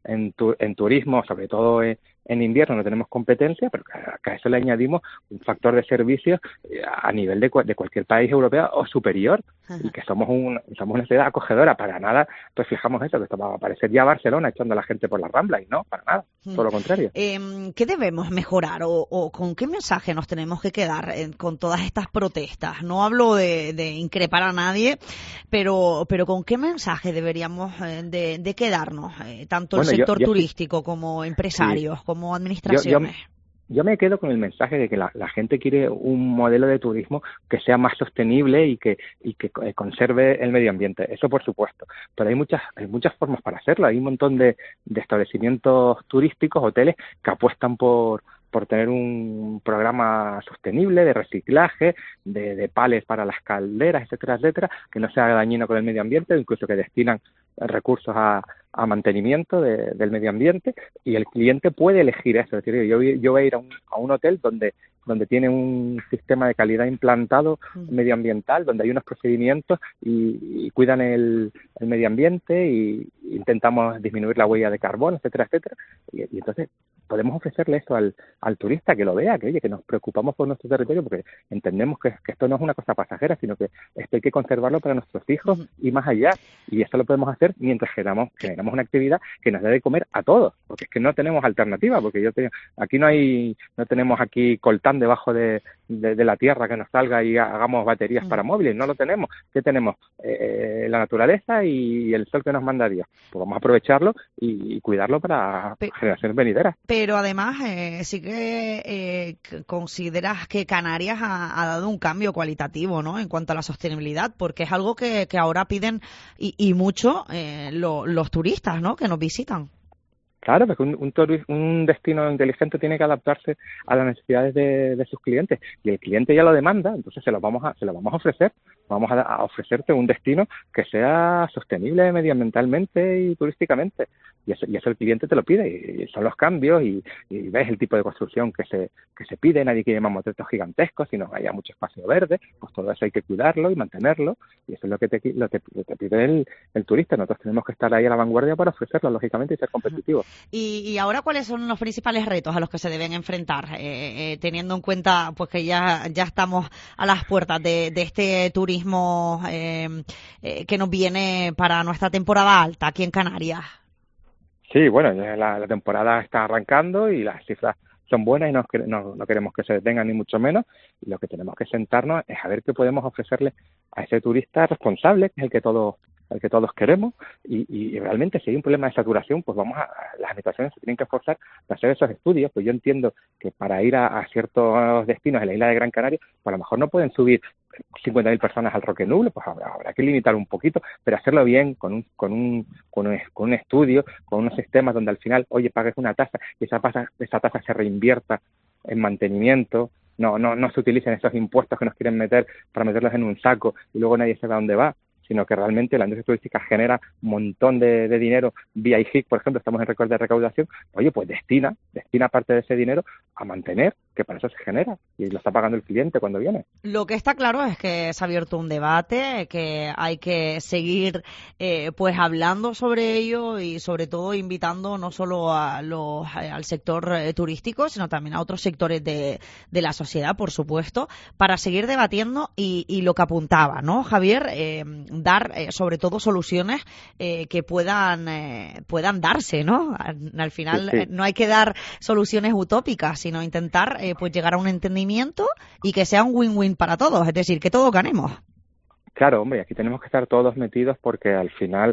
en turismo, sobre todo en invierno no tenemos competencia, pero que a eso le añadimos un factor de servicios a nivel de cualquier país europeo o superior. Ajá. Y que somos una ciudad acogedora. Para nada pues fijamos eso, que esto va a parecer ya Barcelona echando a la gente por la Rambla, y no, para nada, todo lo contrario. ¿Qué debemos mejorar o con qué mensaje nos tenemos que quedar con todas estas protestas? No hablo de increpar a nadie, pero ¿con qué mensaje deberíamos de quedarnos? Tanto el sector turístico como empresarios, como administraciones. Yo me quedo con el mensaje de que la gente quiere un modelo de turismo que sea más sostenible y que conserve el medio ambiente. Eso por supuesto. Pero hay muchas formas para hacerlo. Hay un montón de establecimientos turísticos, hoteles, que apuestan por tener un programa sostenible de reciclaje, de pales para las calderas, etcétera, que no sea dañino con el medio ambiente, incluso que destinan recursos a mantenimiento del medio ambiente, y el cliente puede elegir eso. Es decir, yo voy a ir a un hotel donde tiene un sistema de calidad implantado medioambiental, donde hay unos procedimientos y cuidan el medio ambiente y intentamos disminuir la huella de carbono, etcétera, y entonces podemos ofrecerle esto al turista, que lo vea, que nos preocupamos por nuestro territorio, porque entendemos que esto no es una cosa pasajera, sino que esto hay que conservarlo para nuestros hijos y más allá, y esto lo podemos hacer mientras generamos una actividad que nos dé de comer a todos. porque es que no tenemos alternativa, porque aquí no tenemos aquí coltán debajo de la tierra que nos salga y hagamos baterías para móviles, no lo tenemos. ¿Qué tenemos? La naturaleza y el sol que nos manda Dios. Pues vamos a aprovecharlo y cuidarlo para generaciones venideras. Pero además sí que consideras que Canarias ha dado un cambio cualitativo, ¿no?, en cuanto a la sostenibilidad, porque es algo que ahora piden y mucho los turistas, ¿no?, que nos visitan. Claro, porque un destino inteligente tiene que adaptarse a las necesidades de sus clientes, y el cliente ya lo demanda, entonces se lo vamos a ofrecer. Vamos a ofrecerte un destino que sea sostenible medioambientalmente y turísticamente, y eso el cliente te lo pide, y son los cambios, y ves el tipo de construcción que se pide. Nadie quiere mamotretos gigantescos, sino que haya mucho espacio verde. Pues todo eso hay que cuidarlo y mantenerlo, y eso es lo que te pide el turista. Nosotros tenemos que estar ahí a la vanguardia para ofrecerlo, lógicamente, y ser competitivos. Y ahora, ¿cuáles son los principales retos a los que se deben enfrentar, teniendo en cuenta pues que ya estamos a las puertas de este turismo que nos viene para nuestra temporada alta aquí en Canarias? Sí, bueno, la temporada está arrancando y las cifras son buenas y no queremos que se detengan ni mucho menos, y lo que tenemos que sentarnos es a ver qué podemos ofrecerle a ese turista responsable, que es el que todos queremos, y realmente si hay un problema de saturación, pues las administraciones se tienen que esforzar para hacer esos estudios. Pues yo entiendo que para ir a ciertos destinos en la isla de Gran Canaria, pues a lo mejor no pueden subir 50.000 personas al Roque Nuble, pues habrá que limitar un poquito, pero hacerlo bien, con un estudio, con unos sistemas donde al final, oye, pagues una tasa y esa tasa se reinvierta en mantenimiento. No se utilicen esos impuestos que nos quieren meter para meterlos en un saco y luego nadie sabe a dónde va, sino que realmente la industria turística genera un montón de dinero vía IGIC, por ejemplo, estamos en récord de recaudación. Oye, pues destina parte de ese dinero a mantener, que para eso se genera, y lo está pagando el cliente cuando viene. Lo que está claro es que se ha abierto un debate, que hay que seguir pues hablando sobre ello, y sobre todo invitando no solo al sector turístico, sino también a otros sectores de la sociedad, por supuesto, para seguir debatiendo y lo que apuntaba, ¿no, Javier? Dar sobre todo soluciones que puedan darse, ¿no? Al final sí. No hay que dar soluciones utópicas, sino intentar pues llegar a un entendimiento y que sea un win-win para todos, es decir, que todos ganemos. Claro, hombre, aquí tenemos que estar todos metidos, porque al final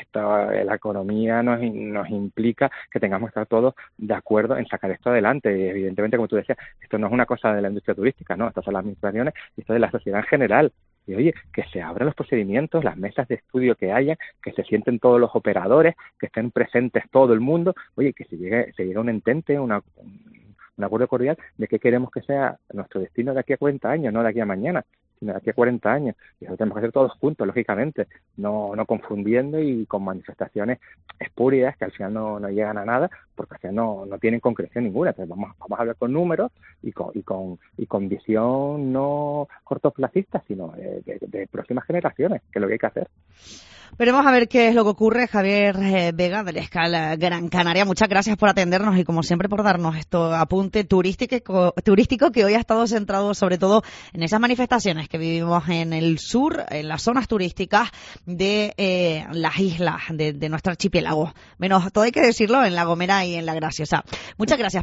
la economía nos implica que tengamos que estar todos de acuerdo en sacar esto adelante. Y evidentemente, como tú decías, esto no es una cosa de la industria turística, ¿no? Esto son las administraciones y esto es de la sociedad en general. Y oye, que se abran los procedimientos, las mesas de estudio que haya, que se sienten todos los operadores, que estén presentes todo el mundo. Oye, que se llegue a un entente, un acuerdo cordial de qué queremos que sea nuestro destino de aquí a 40 años, no de aquí a mañana, sino de aquí a 40 años. Y eso tenemos que hacer todos juntos, lógicamente, no confundiendo y con manifestaciones espurias que al final no llegan a nada, porque al final no tienen concreción ninguna. Entonces vamos a hablar con números y con visión no cortoplacista, sino de próximas generaciones, que es lo que hay que hacer. Veremos a ver qué es lo que ocurre. Javier Vega, del Escala Gran Canaria, muchas gracias por atendernos y, como siempre, por darnos esto apunte turístico que hoy ha estado centrado sobre todo en esas manifestaciones que vivimos en el sur, en las zonas turísticas de las islas de nuestro archipiélago. Menos, todo hay que decirlo, en La Gomera y en La Graciosa. Muchas gracias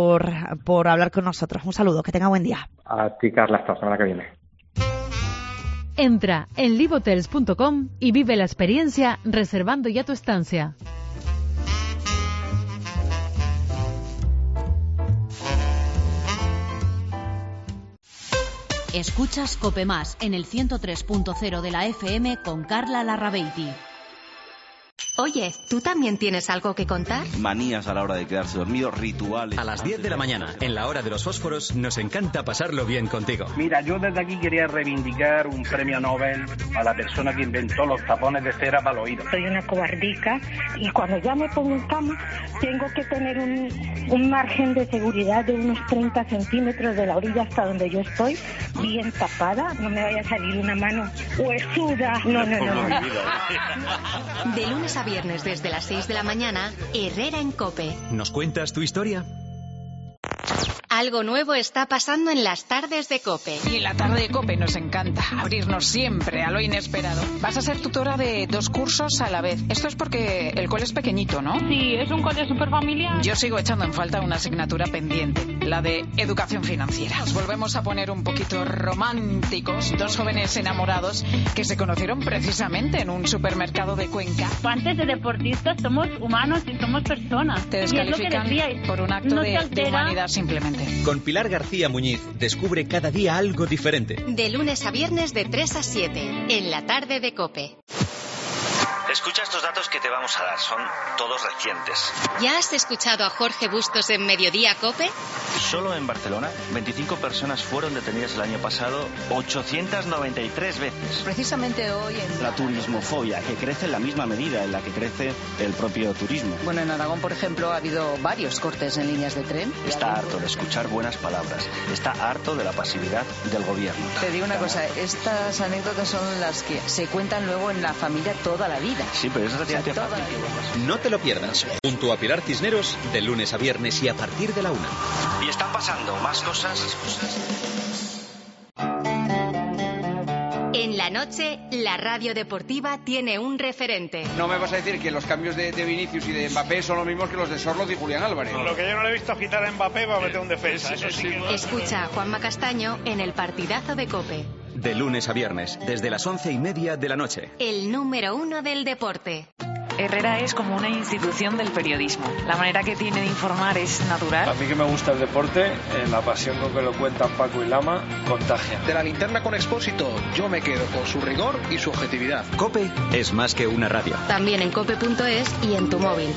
por hablar con nosotros. Un saludo, que tenga buen día. A ti, Carla, hasta la semana que viene. Entra en livehotels.com y vive la experiencia reservando ya tu estancia. Escuchas COPE Más en el 103.0 de la FM con Carla Larrabeiti. Oye, ¿tú también tienes algo que contar? Manías a la hora de quedarse dormido, rituales. A las 10 de la mañana, en la hora de los fósforos, nos encanta pasarlo bien contigo. Mira, yo desde aquí quería reivindicar un premio Nobel a la persona que inventó los tapones de cera para los oídos. Soy una cobardica y cuando ya me pongo en cama tengo que tener un margen de seguridad de unos 30 centímetros de la orilla hasta donde yo estoy, bien tapada, no me vaya a salir una mano huesuda. No. De lunes a viernes desde las 6 de la mañana, Herrera en COPE. ¿Nos cuentas tu historia? Algo nuevo está pasando en las tardes de COPE. Y en la tarde de COPE nos encanta abrirnos siempre a lo inesperado. Vas a ser tutora de 2 cursos a la vez. Esto es porque el cole es pequeñito, ¿no? Sí, es un cole súper familiar. Yo sigo echando en falta una asignatura pendiente, la de educación financiera. Nos volvemos a poner un poquito románticos, 2 jóvenes enamorados que se conocieron precisamente en un supermercado de Cuenca. Antes de deportistas somos humanos y somos personas. Te descalifican por un acto de humanidad simplemente. Con Pilar García Muñiz descubre cada día algo diferente. De lunes a viernes de 3 a 7, en la tarde de COPE. Escucha estos datos que te vamos a dar, son todos recientes. ¿Ya has escuchado a Jorge Bustos en Mediodía COPE? Solo en Barcelona, 25 personas fueron detenidas el año pasado 893 veces. Precisamente hoy en... La turismofobia, que crece en la misma medida en la que crece el propio turismo. Bueno, en Aragón, por ejemplo, ha habido varios cortes en líneas de tren. Está harto de escuchar buenas palabras, está harto de la pasividad del gobierno. Te digo una cosa, estas anécdotas son las que se cuentan luego en la familia toda la vida. Sí, pero es relativamente fácil. No te lo pierdas. Junto a Pilar Cisneros, de lunes a viernes y a partir de la 1. Y están pasando más cosas. En la noche, la radio deportiva tiene un referente. No me vas a decir que los cambios de Vinicius y de Mbappé son los mismos que los de Sorloth y Julián Álvarez. Lo que yo no le he visto quitar a Mbappé va a meter un defensa. Eso sí que... Escucha a Juanma Castaño en el partidazo de COPE. De lunes a viernes, desde las 11:30 de la noche. El número 1 del deporte. Herrera es como una institución del periodismo. La manera que tiene de informar es natural. A mí que me gusta el deporte, la pasión con que lo cuentan Paco y Lama, contagia. De la linterna con Expósito, yo me quedo con su rigor y su objetividad. COPE es más que una radio. También en cope.es y en tu móvil.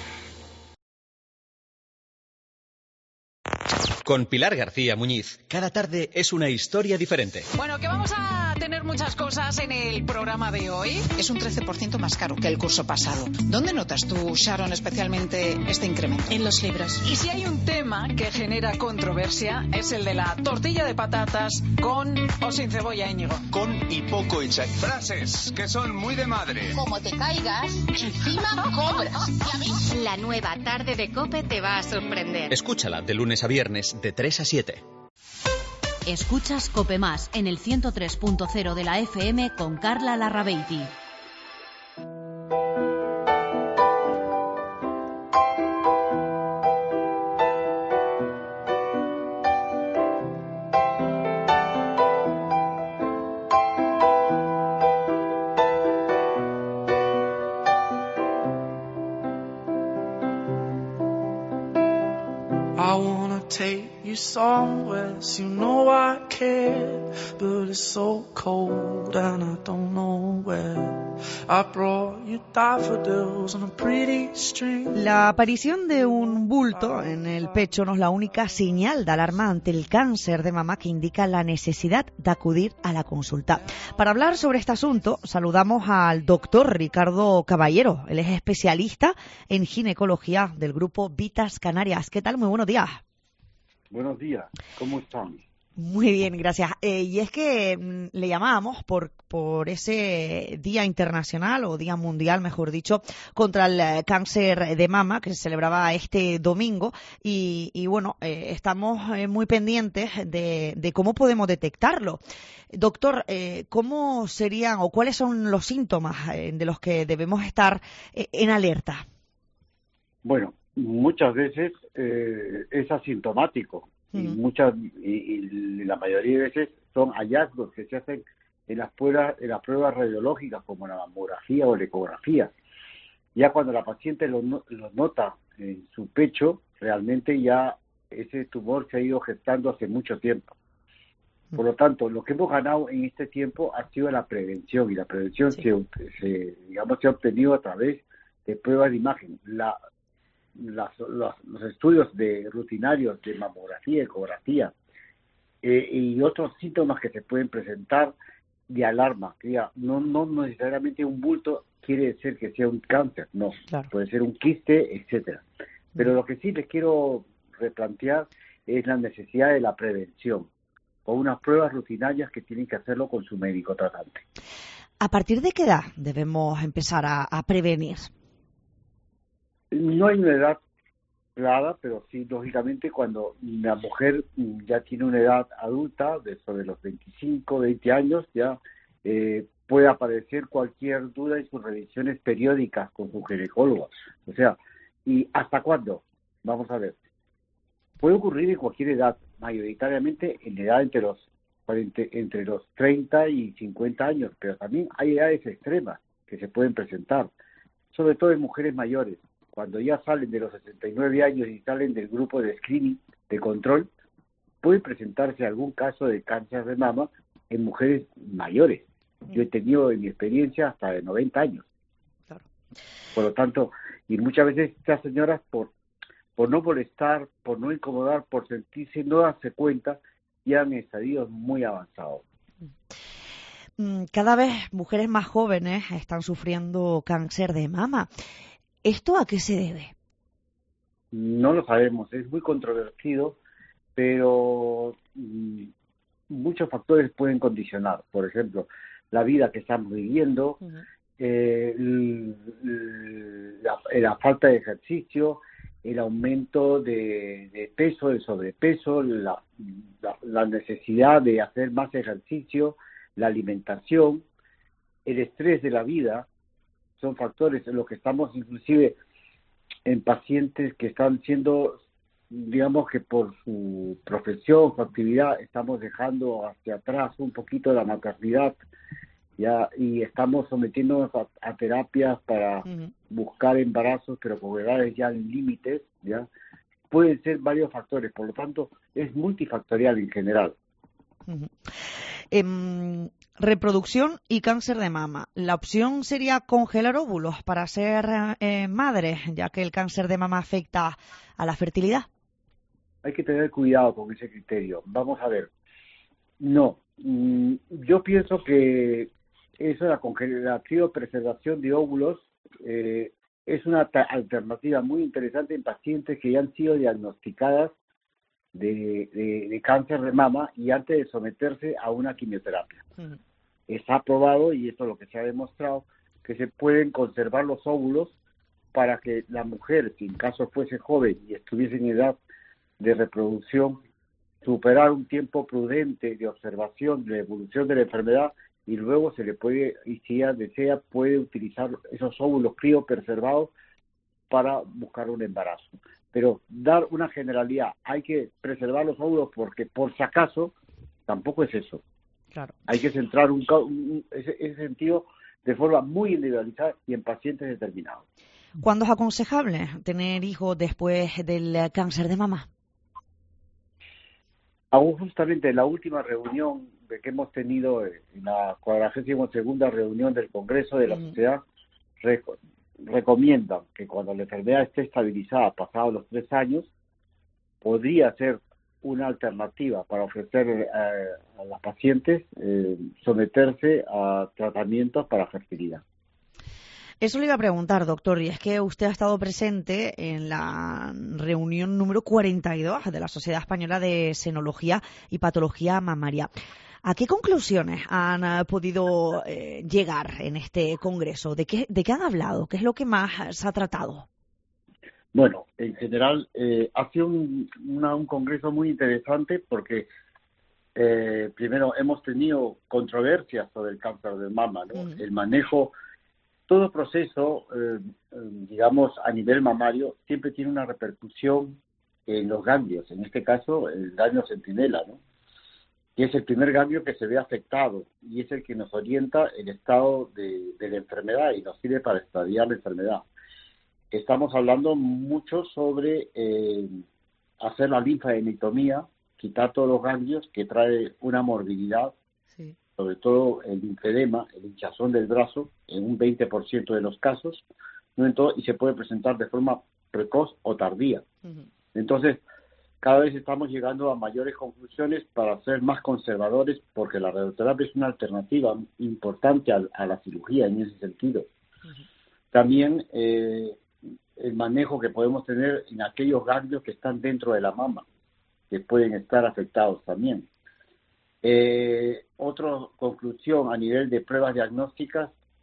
Con Pilar García Muñiz, cada tarde es una historia diferente. Bueno, que vamos a tener muchas cosas en el programa de hoy. Es un 13% más caro que el curso pasado. ¿Dónde notas tú, Sharon, especialmente este incremento? En los libros. Y si hay un tema que genera controversia, es el de la tortilla de patatas con o sin cebolla, Íñigo. Con y poco hecha. Frases que son muy de madre. Como te caigas, encima cobras. La nueva tarde de COPE te va a sorprender. Escúchala de lunes a viernes de 3 a 7. Escuchas COPE Más en el 103.0 de la FM con Carla Larrabeiti. Somewhere, you know I care, but it's so cold and I don't know where. I brought you daffodils on a pretty string. La aparición de un bulto en el pecho no es la única señal de alarma ante el cáncer de mama que indica la necesidad de acudir a la consulta. Para hablar sobre este asunto, saludamos al doctor Ricardo Caballero. Él es especialista en ginecología del grupo Vitas Canarias. ¿Qué tal? Muy buenos días. Buenos días, ¿cómo están? Muy bien, gracias. Y es que le llamábamos por ese Día Internacional, o Día Mundial, mejor dicho, contra el cáncer de mama, que se celebraba este domingo. Y bueno, estamos muy pendientes de cómo podemos detectarlo. Doctor, ¿cómo serían o cuáles son los síntomas de los que debemos estar en alerta? Bueno, muchas veces es asintomático y la mayoría de veces son hallazgos que se hacen en las pruebas radiológicas como la mamografía o la ecografía. Ya cuando la paciente lo nota en su pecho, realmente ya ese tumor se ha ido gestando hace mucho tiempo. Por lo tanto, lo que hemos ganado en este tiempo ha sido la prevención, y la prevención se ha obtenido a través de pruebas de imagen. Los estudios rutinarios de mamografía, ecografía y otros síntomas que se pueden presentar de alarma, que ya no necesariamente un bulto quiere decir que sea un cáncer, no, claro. Puede ser un quiste, etcétera. Pero lo que sí les quiero replantear es la necesidad de la prevención, con unas pruebas rutinarias que tienen que hacerlo con su médico tratante. ¿A partir de qué edad debemos empezar a prevenir? No hay una edad contemplada, pero sí, lógicamente, cuando la mujer ya tiene una edad adulta, de sobre los 25, 20 años, ya puede aparecer cualquier duda en sus revisiones periódicas con su ginecólogo. O sea, ¿y hasta cuándo? Vamos a ver. Puede ocurrir en cualquier edad, mayoritariamente en edad entre los 30 y 50 años, pero también hay edades extremas que se pueden presentar, sobre todo en mujeres mayores. Cuando ya salen de los 69 años y salen del grupo de screening, de control, puede presentarse algún caso de cáncer de mama en mujeres mayores. Yo he tenido en mi experiencia hasta de 90 años. Claro. Por lo tanto, y muchas veces estas señoras por no molestar, por no incomodar, por sentirse, no darse cuenta, ya en estadios muy avanzados. Cada vez mujeres más jóvenes están sufriendo cáncer de mama. ¿Esto a qué se debe? No lo sabemos, es muy controvertido, pero muchos factores pueden condicionar. Por ejemplo, la vida que estamos viviendo, la falta de ejercicio, el aumento de peso, de sobrepeso, la necesidad de hacer más ejercicio, la alimentación, el estrés de la vida, son factores en los que estamos inclusive en pacientes que están siendo, digamos que por su profesión, su actividad, estamos dejando hacia atrás un poquito la maternidad, ya, y estamos sometiéndonos a terapias para buscar embarazos, pero con edades ya límites, ya. Pueden ser varios factores, por lo tanto, es multifactorial en general. Reproducción y cáncer de mama. La opción sería congelar óvulos para ser madre, ya que el cáncer de mama afecta a la fertilidad. Hay que tener cuidado con ese criterio. Vamos a ver. No, yo pienso que eso de la criopreservación de óvulos es una alternativa muy interesante en pacientes que ya han sido diagnosticadas de cáncer de mama y antes de someterse a una quimioterapia. Está probado, y esto es lo que se ha demostrado, que se pueden conservar los óvulos para que la mujer, si en caso fuese joven y estuviese en edad de reproducción, superar un tiempo prudente de observación de la evolución de la enfermedad, y luego se le puede, y si ella desea, puede utilizar esos óvulos criopreservados para buscar un embarazo. Pero dar una generalidad, hay que preservar los óvulos porque por si acaso, tampoco es eso. Claro. Hay que centrar ese sentido de forma muy individualizada y en pacientes determinados. ¿Cuándo es aconsejable tener hijos después del cáncer de mama? Justamente en la última reunión que hemos tenido, en la 42ª reunión del Congreso de la Sociedad, recomiendan que cuando la enfermedad esté estabilizada pasados los 3 años, podría ser una alternativa para ofrecer a las pacientes someterse a tratamientos para fertilidad. Eso le iba a preguntar, doctor, y es que usted ha estado presente en la reunión número 42 de la Sociedad Española de Senología y Patología Mamaria. ¿A qué conclusiones han podido llegar en este congreso? ¿De qué han hablado? ¿Qué es lo que más se ha tratado? Bueno, en general ha sido un congreso muy interesante porque primero hemos tenido controversias sobre el cáncer de mama, ¿no? El manejo, todo proceso, digamos, a nivel mamario, siempre tiene una repercusión en los ganglios, en este caso el ganglio centinela, ¿no? Que es el primer ganglio que se ve afectado y es el que nos orienta el estado de la enfermedad y nos sirve para estadiar la enfermedad. Estamos hablando mucho sobre hacer la linfadenectomía, quitar todos los ganglios, que trae una morbilidad, sí, sobre todo el linfedema, el hinchazón del brazo, en un 20% de los casos, ¿no? Y se puede presentar de forma precoz o tardía. Entonces, cada vez estamos llegando a mayores conclusiones para ser más conservadores, porque la radioterapia es una alternativa importante a la cirugía en ese sentido. También el manejo que podemos tener en aquellos ganglios que están dentro de la mama, que pueden estar afectados también. Otra conclusión a nivel de pruebas diagnósticas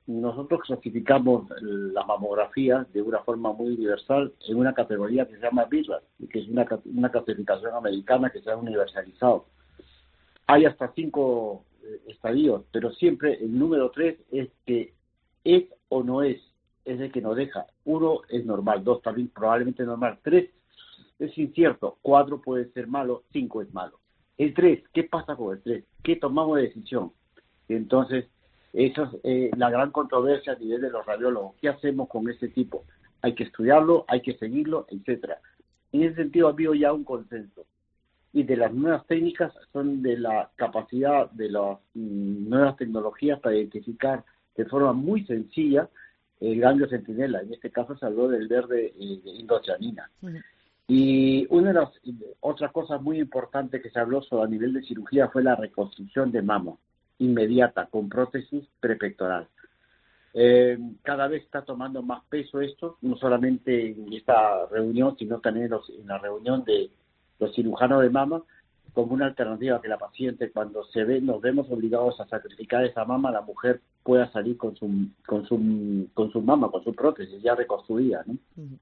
nosotros clasificamos la mamografía de una forma muy universal en una categoría que se llama BIRLAS, que es una clasificación americana que se ha universalizado. Hay hasta 5 estadios, pero siempre el número 3 es que es o no es el que nos deja. 1 es normal, 2 también probablemente normal, 3 es incierto, 4 puede ser malo, 5 es malo. El 3, ¿qué pasa con el 3? ¿Qué tomamos de decisión? Entonces, esa es la gran controversia a nivel de los radiólogos. ¿Qué hacemos con ese tipo? Hay que estudiarlo, hay que seguirlo, etcétera. En ese sentido ha habido ya un consenso. Y de las nuevas técnicas son de la capacidad de las nuevas tecnologías para identificar de forma muy sencilla el ganglio centinela. En este caso se habló del verde indocianina. Y una de las otras cosas muy importantes que se habló a nivel de cirugía fue la reconstrucción de mama inmediata con prótesis prepectoral. Cada vez está tomando más peso esto, no solamente en esta reunión, sino también en la reunión de los cirujanos de mama, como una alternativa que la paciente, cuando nos vemos obligados a sacrificar esa mama, la mujer pueda salir con su mama, con su prótesis ya reconstruida, ¿no?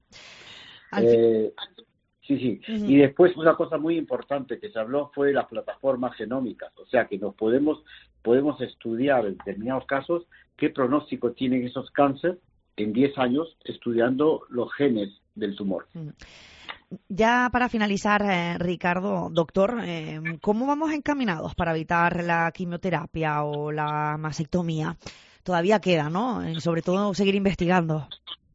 Sí. Y después una cosa muy importante que se habló fue las plataformas genómicas, o sea que nos podemos estudiar en determinados casos qué pronóstico tienen esos cánceres en 10 años estudiando los genes del tumor. Ya para finalizar, Ricardo, doctor, ¿cómo vamos encaminados para evitar la quimioterapia o la mastectomía? Todavía queda, ¿no? Sobre todo seguir investigando.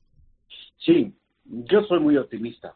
Sí, yo soy muy optimista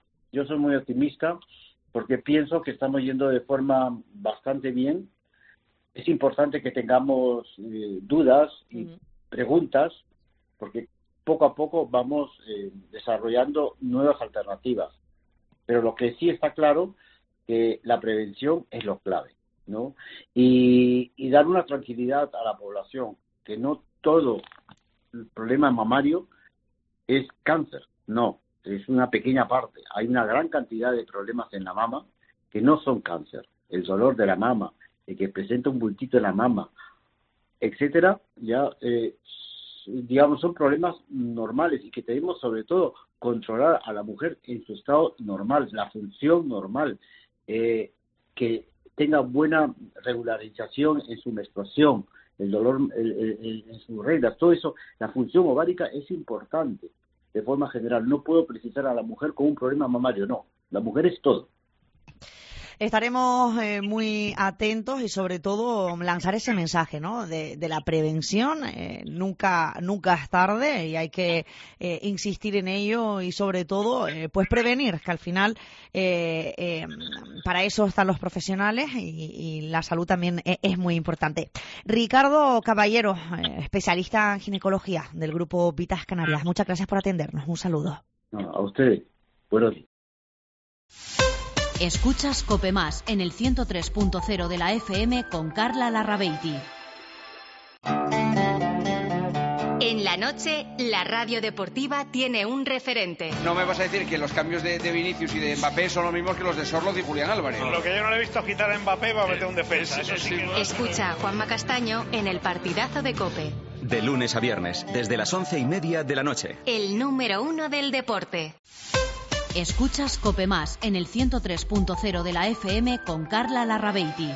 porque pienso que estamos yendo de forma bastante bien. Es importante que tengamos dudas y preguntas, porque poco a poco vamos desarrollando nuevas alternativas. Pero lo que sí está claro que la prevención es lo clave, ¿no? Y dar una tranquilidad a la población, que no todo el problema mamario es cáncer, no. Es una pequeña parte. Hay una gran cantidad de problemas en la mama que no son cáncer. El dolor de la mama, el que presenta un bultito en la mama, etcétera, ya, digamos, son problemas normales y que debemos, sobre todo, controlar a la mujer en su estado normal, la función normal, que tenga buena regularización en su menstruación, el dolor en sus reglas, todo eso. La función ovárica es importante. De forma general, no puedo precisar a la mujer con un problema mamario, no. La mujer es todo. Estaremos muy atentos y sobre todo lanzar ese mensaje, ¿no? De la prevención. Nunca es tarde y hay que insistir en ello y sobre todo pues prevenir, que al final para eso están los profesionales y la salud también es muy importante. Ricardo Caballero, especialista en ginecología del grupo Vitas Canarias. Muchas gracias por atendernos. Un saludo. A ustedes. Buenos días. Escuchas COPEMás en el 103.0 de la FM con Carla Larrabeiti. En la noche, la radio deportiva tiene un referente. No me vas a decir que los cambios de Vinicius y de Mbappé son los mismos que los de Sorloth y Julián Álvarez. Lo que yo no le he visto es quitar a Mbappé va a meter un defensa. Eso sí. Escucha a Juanma Castaño en el partidazo de COPE. De lunes a viernes, desde las 11:30 de la noche. El número 1 del deporte. Escuchas COPEMás en el 103.0 de la FM con Carla Larrabeiti.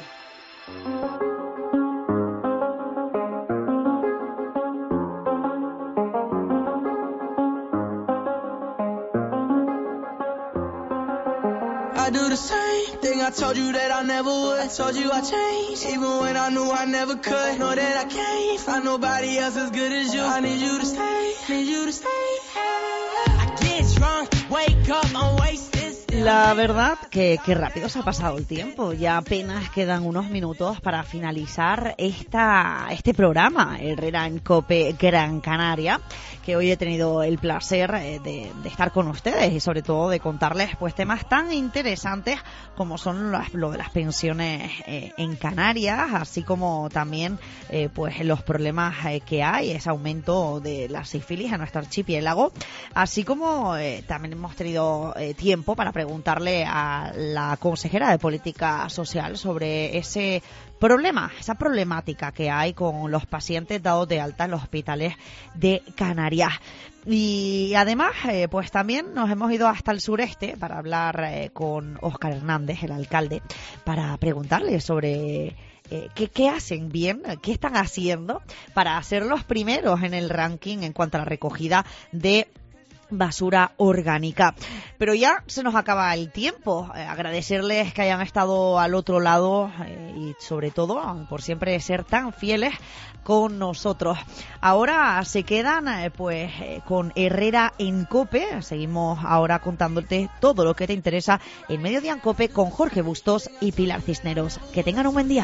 I do the same thing I told you that I never would. I told you I changed, even when I knew I never could. Know that I can't find nobody else as good as you. I need you to stay, need you to stay. I get drunk, wake up, I'm wasted. La verdad que rápido se ha pasado el tiempo. Ya apenas quedan unos minutos para finalizar este programa, Herrera en COPE Gran Canaria, que hoy he tenido el placer de estar con ustedes y sobre todo de contarles pues temas tan interesantes como son lo de las pensiones en Canarias, así como también pues los problemas que hay, ese aumento de la sífilis en nuestro archipiélago, así como también hemos tenido tiempo para preguntar preguntarle a la consejera de Política Social sobre ese problema, esa problemática que hay con los pacientes dados de alta en los hospitales de Canarias. Y además, pues también nos hemos ido hasta el sureste para hablar con Óscar Hernández, el alcalde, para preguntarle sobre qué hacen bien, qué están haciendo para ser los primeros en el ranking en cuanto a la recogida de basura orgánica. Pero ya se nos acaba el tiempo. Agradecerles que hayan estado al otro lado y sobre todo por siempre ser tan fieles con nosotros. Ahora se quedan con Herrera en COPE. Seguimos ahora contándote todo lo que te interesa en Mediodía en COPE con Jorge Bustos y Pilar Cisneros. Que tengan un buen día.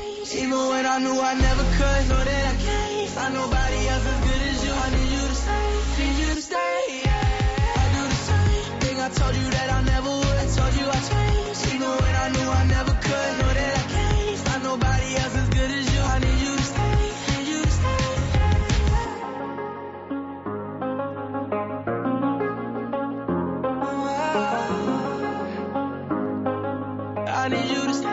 I told you that I never would. I told you I changed, even when I knew I never could. Know that I can't find nobody else as good as you. I need you to stay, need you to stay. I need you to stay.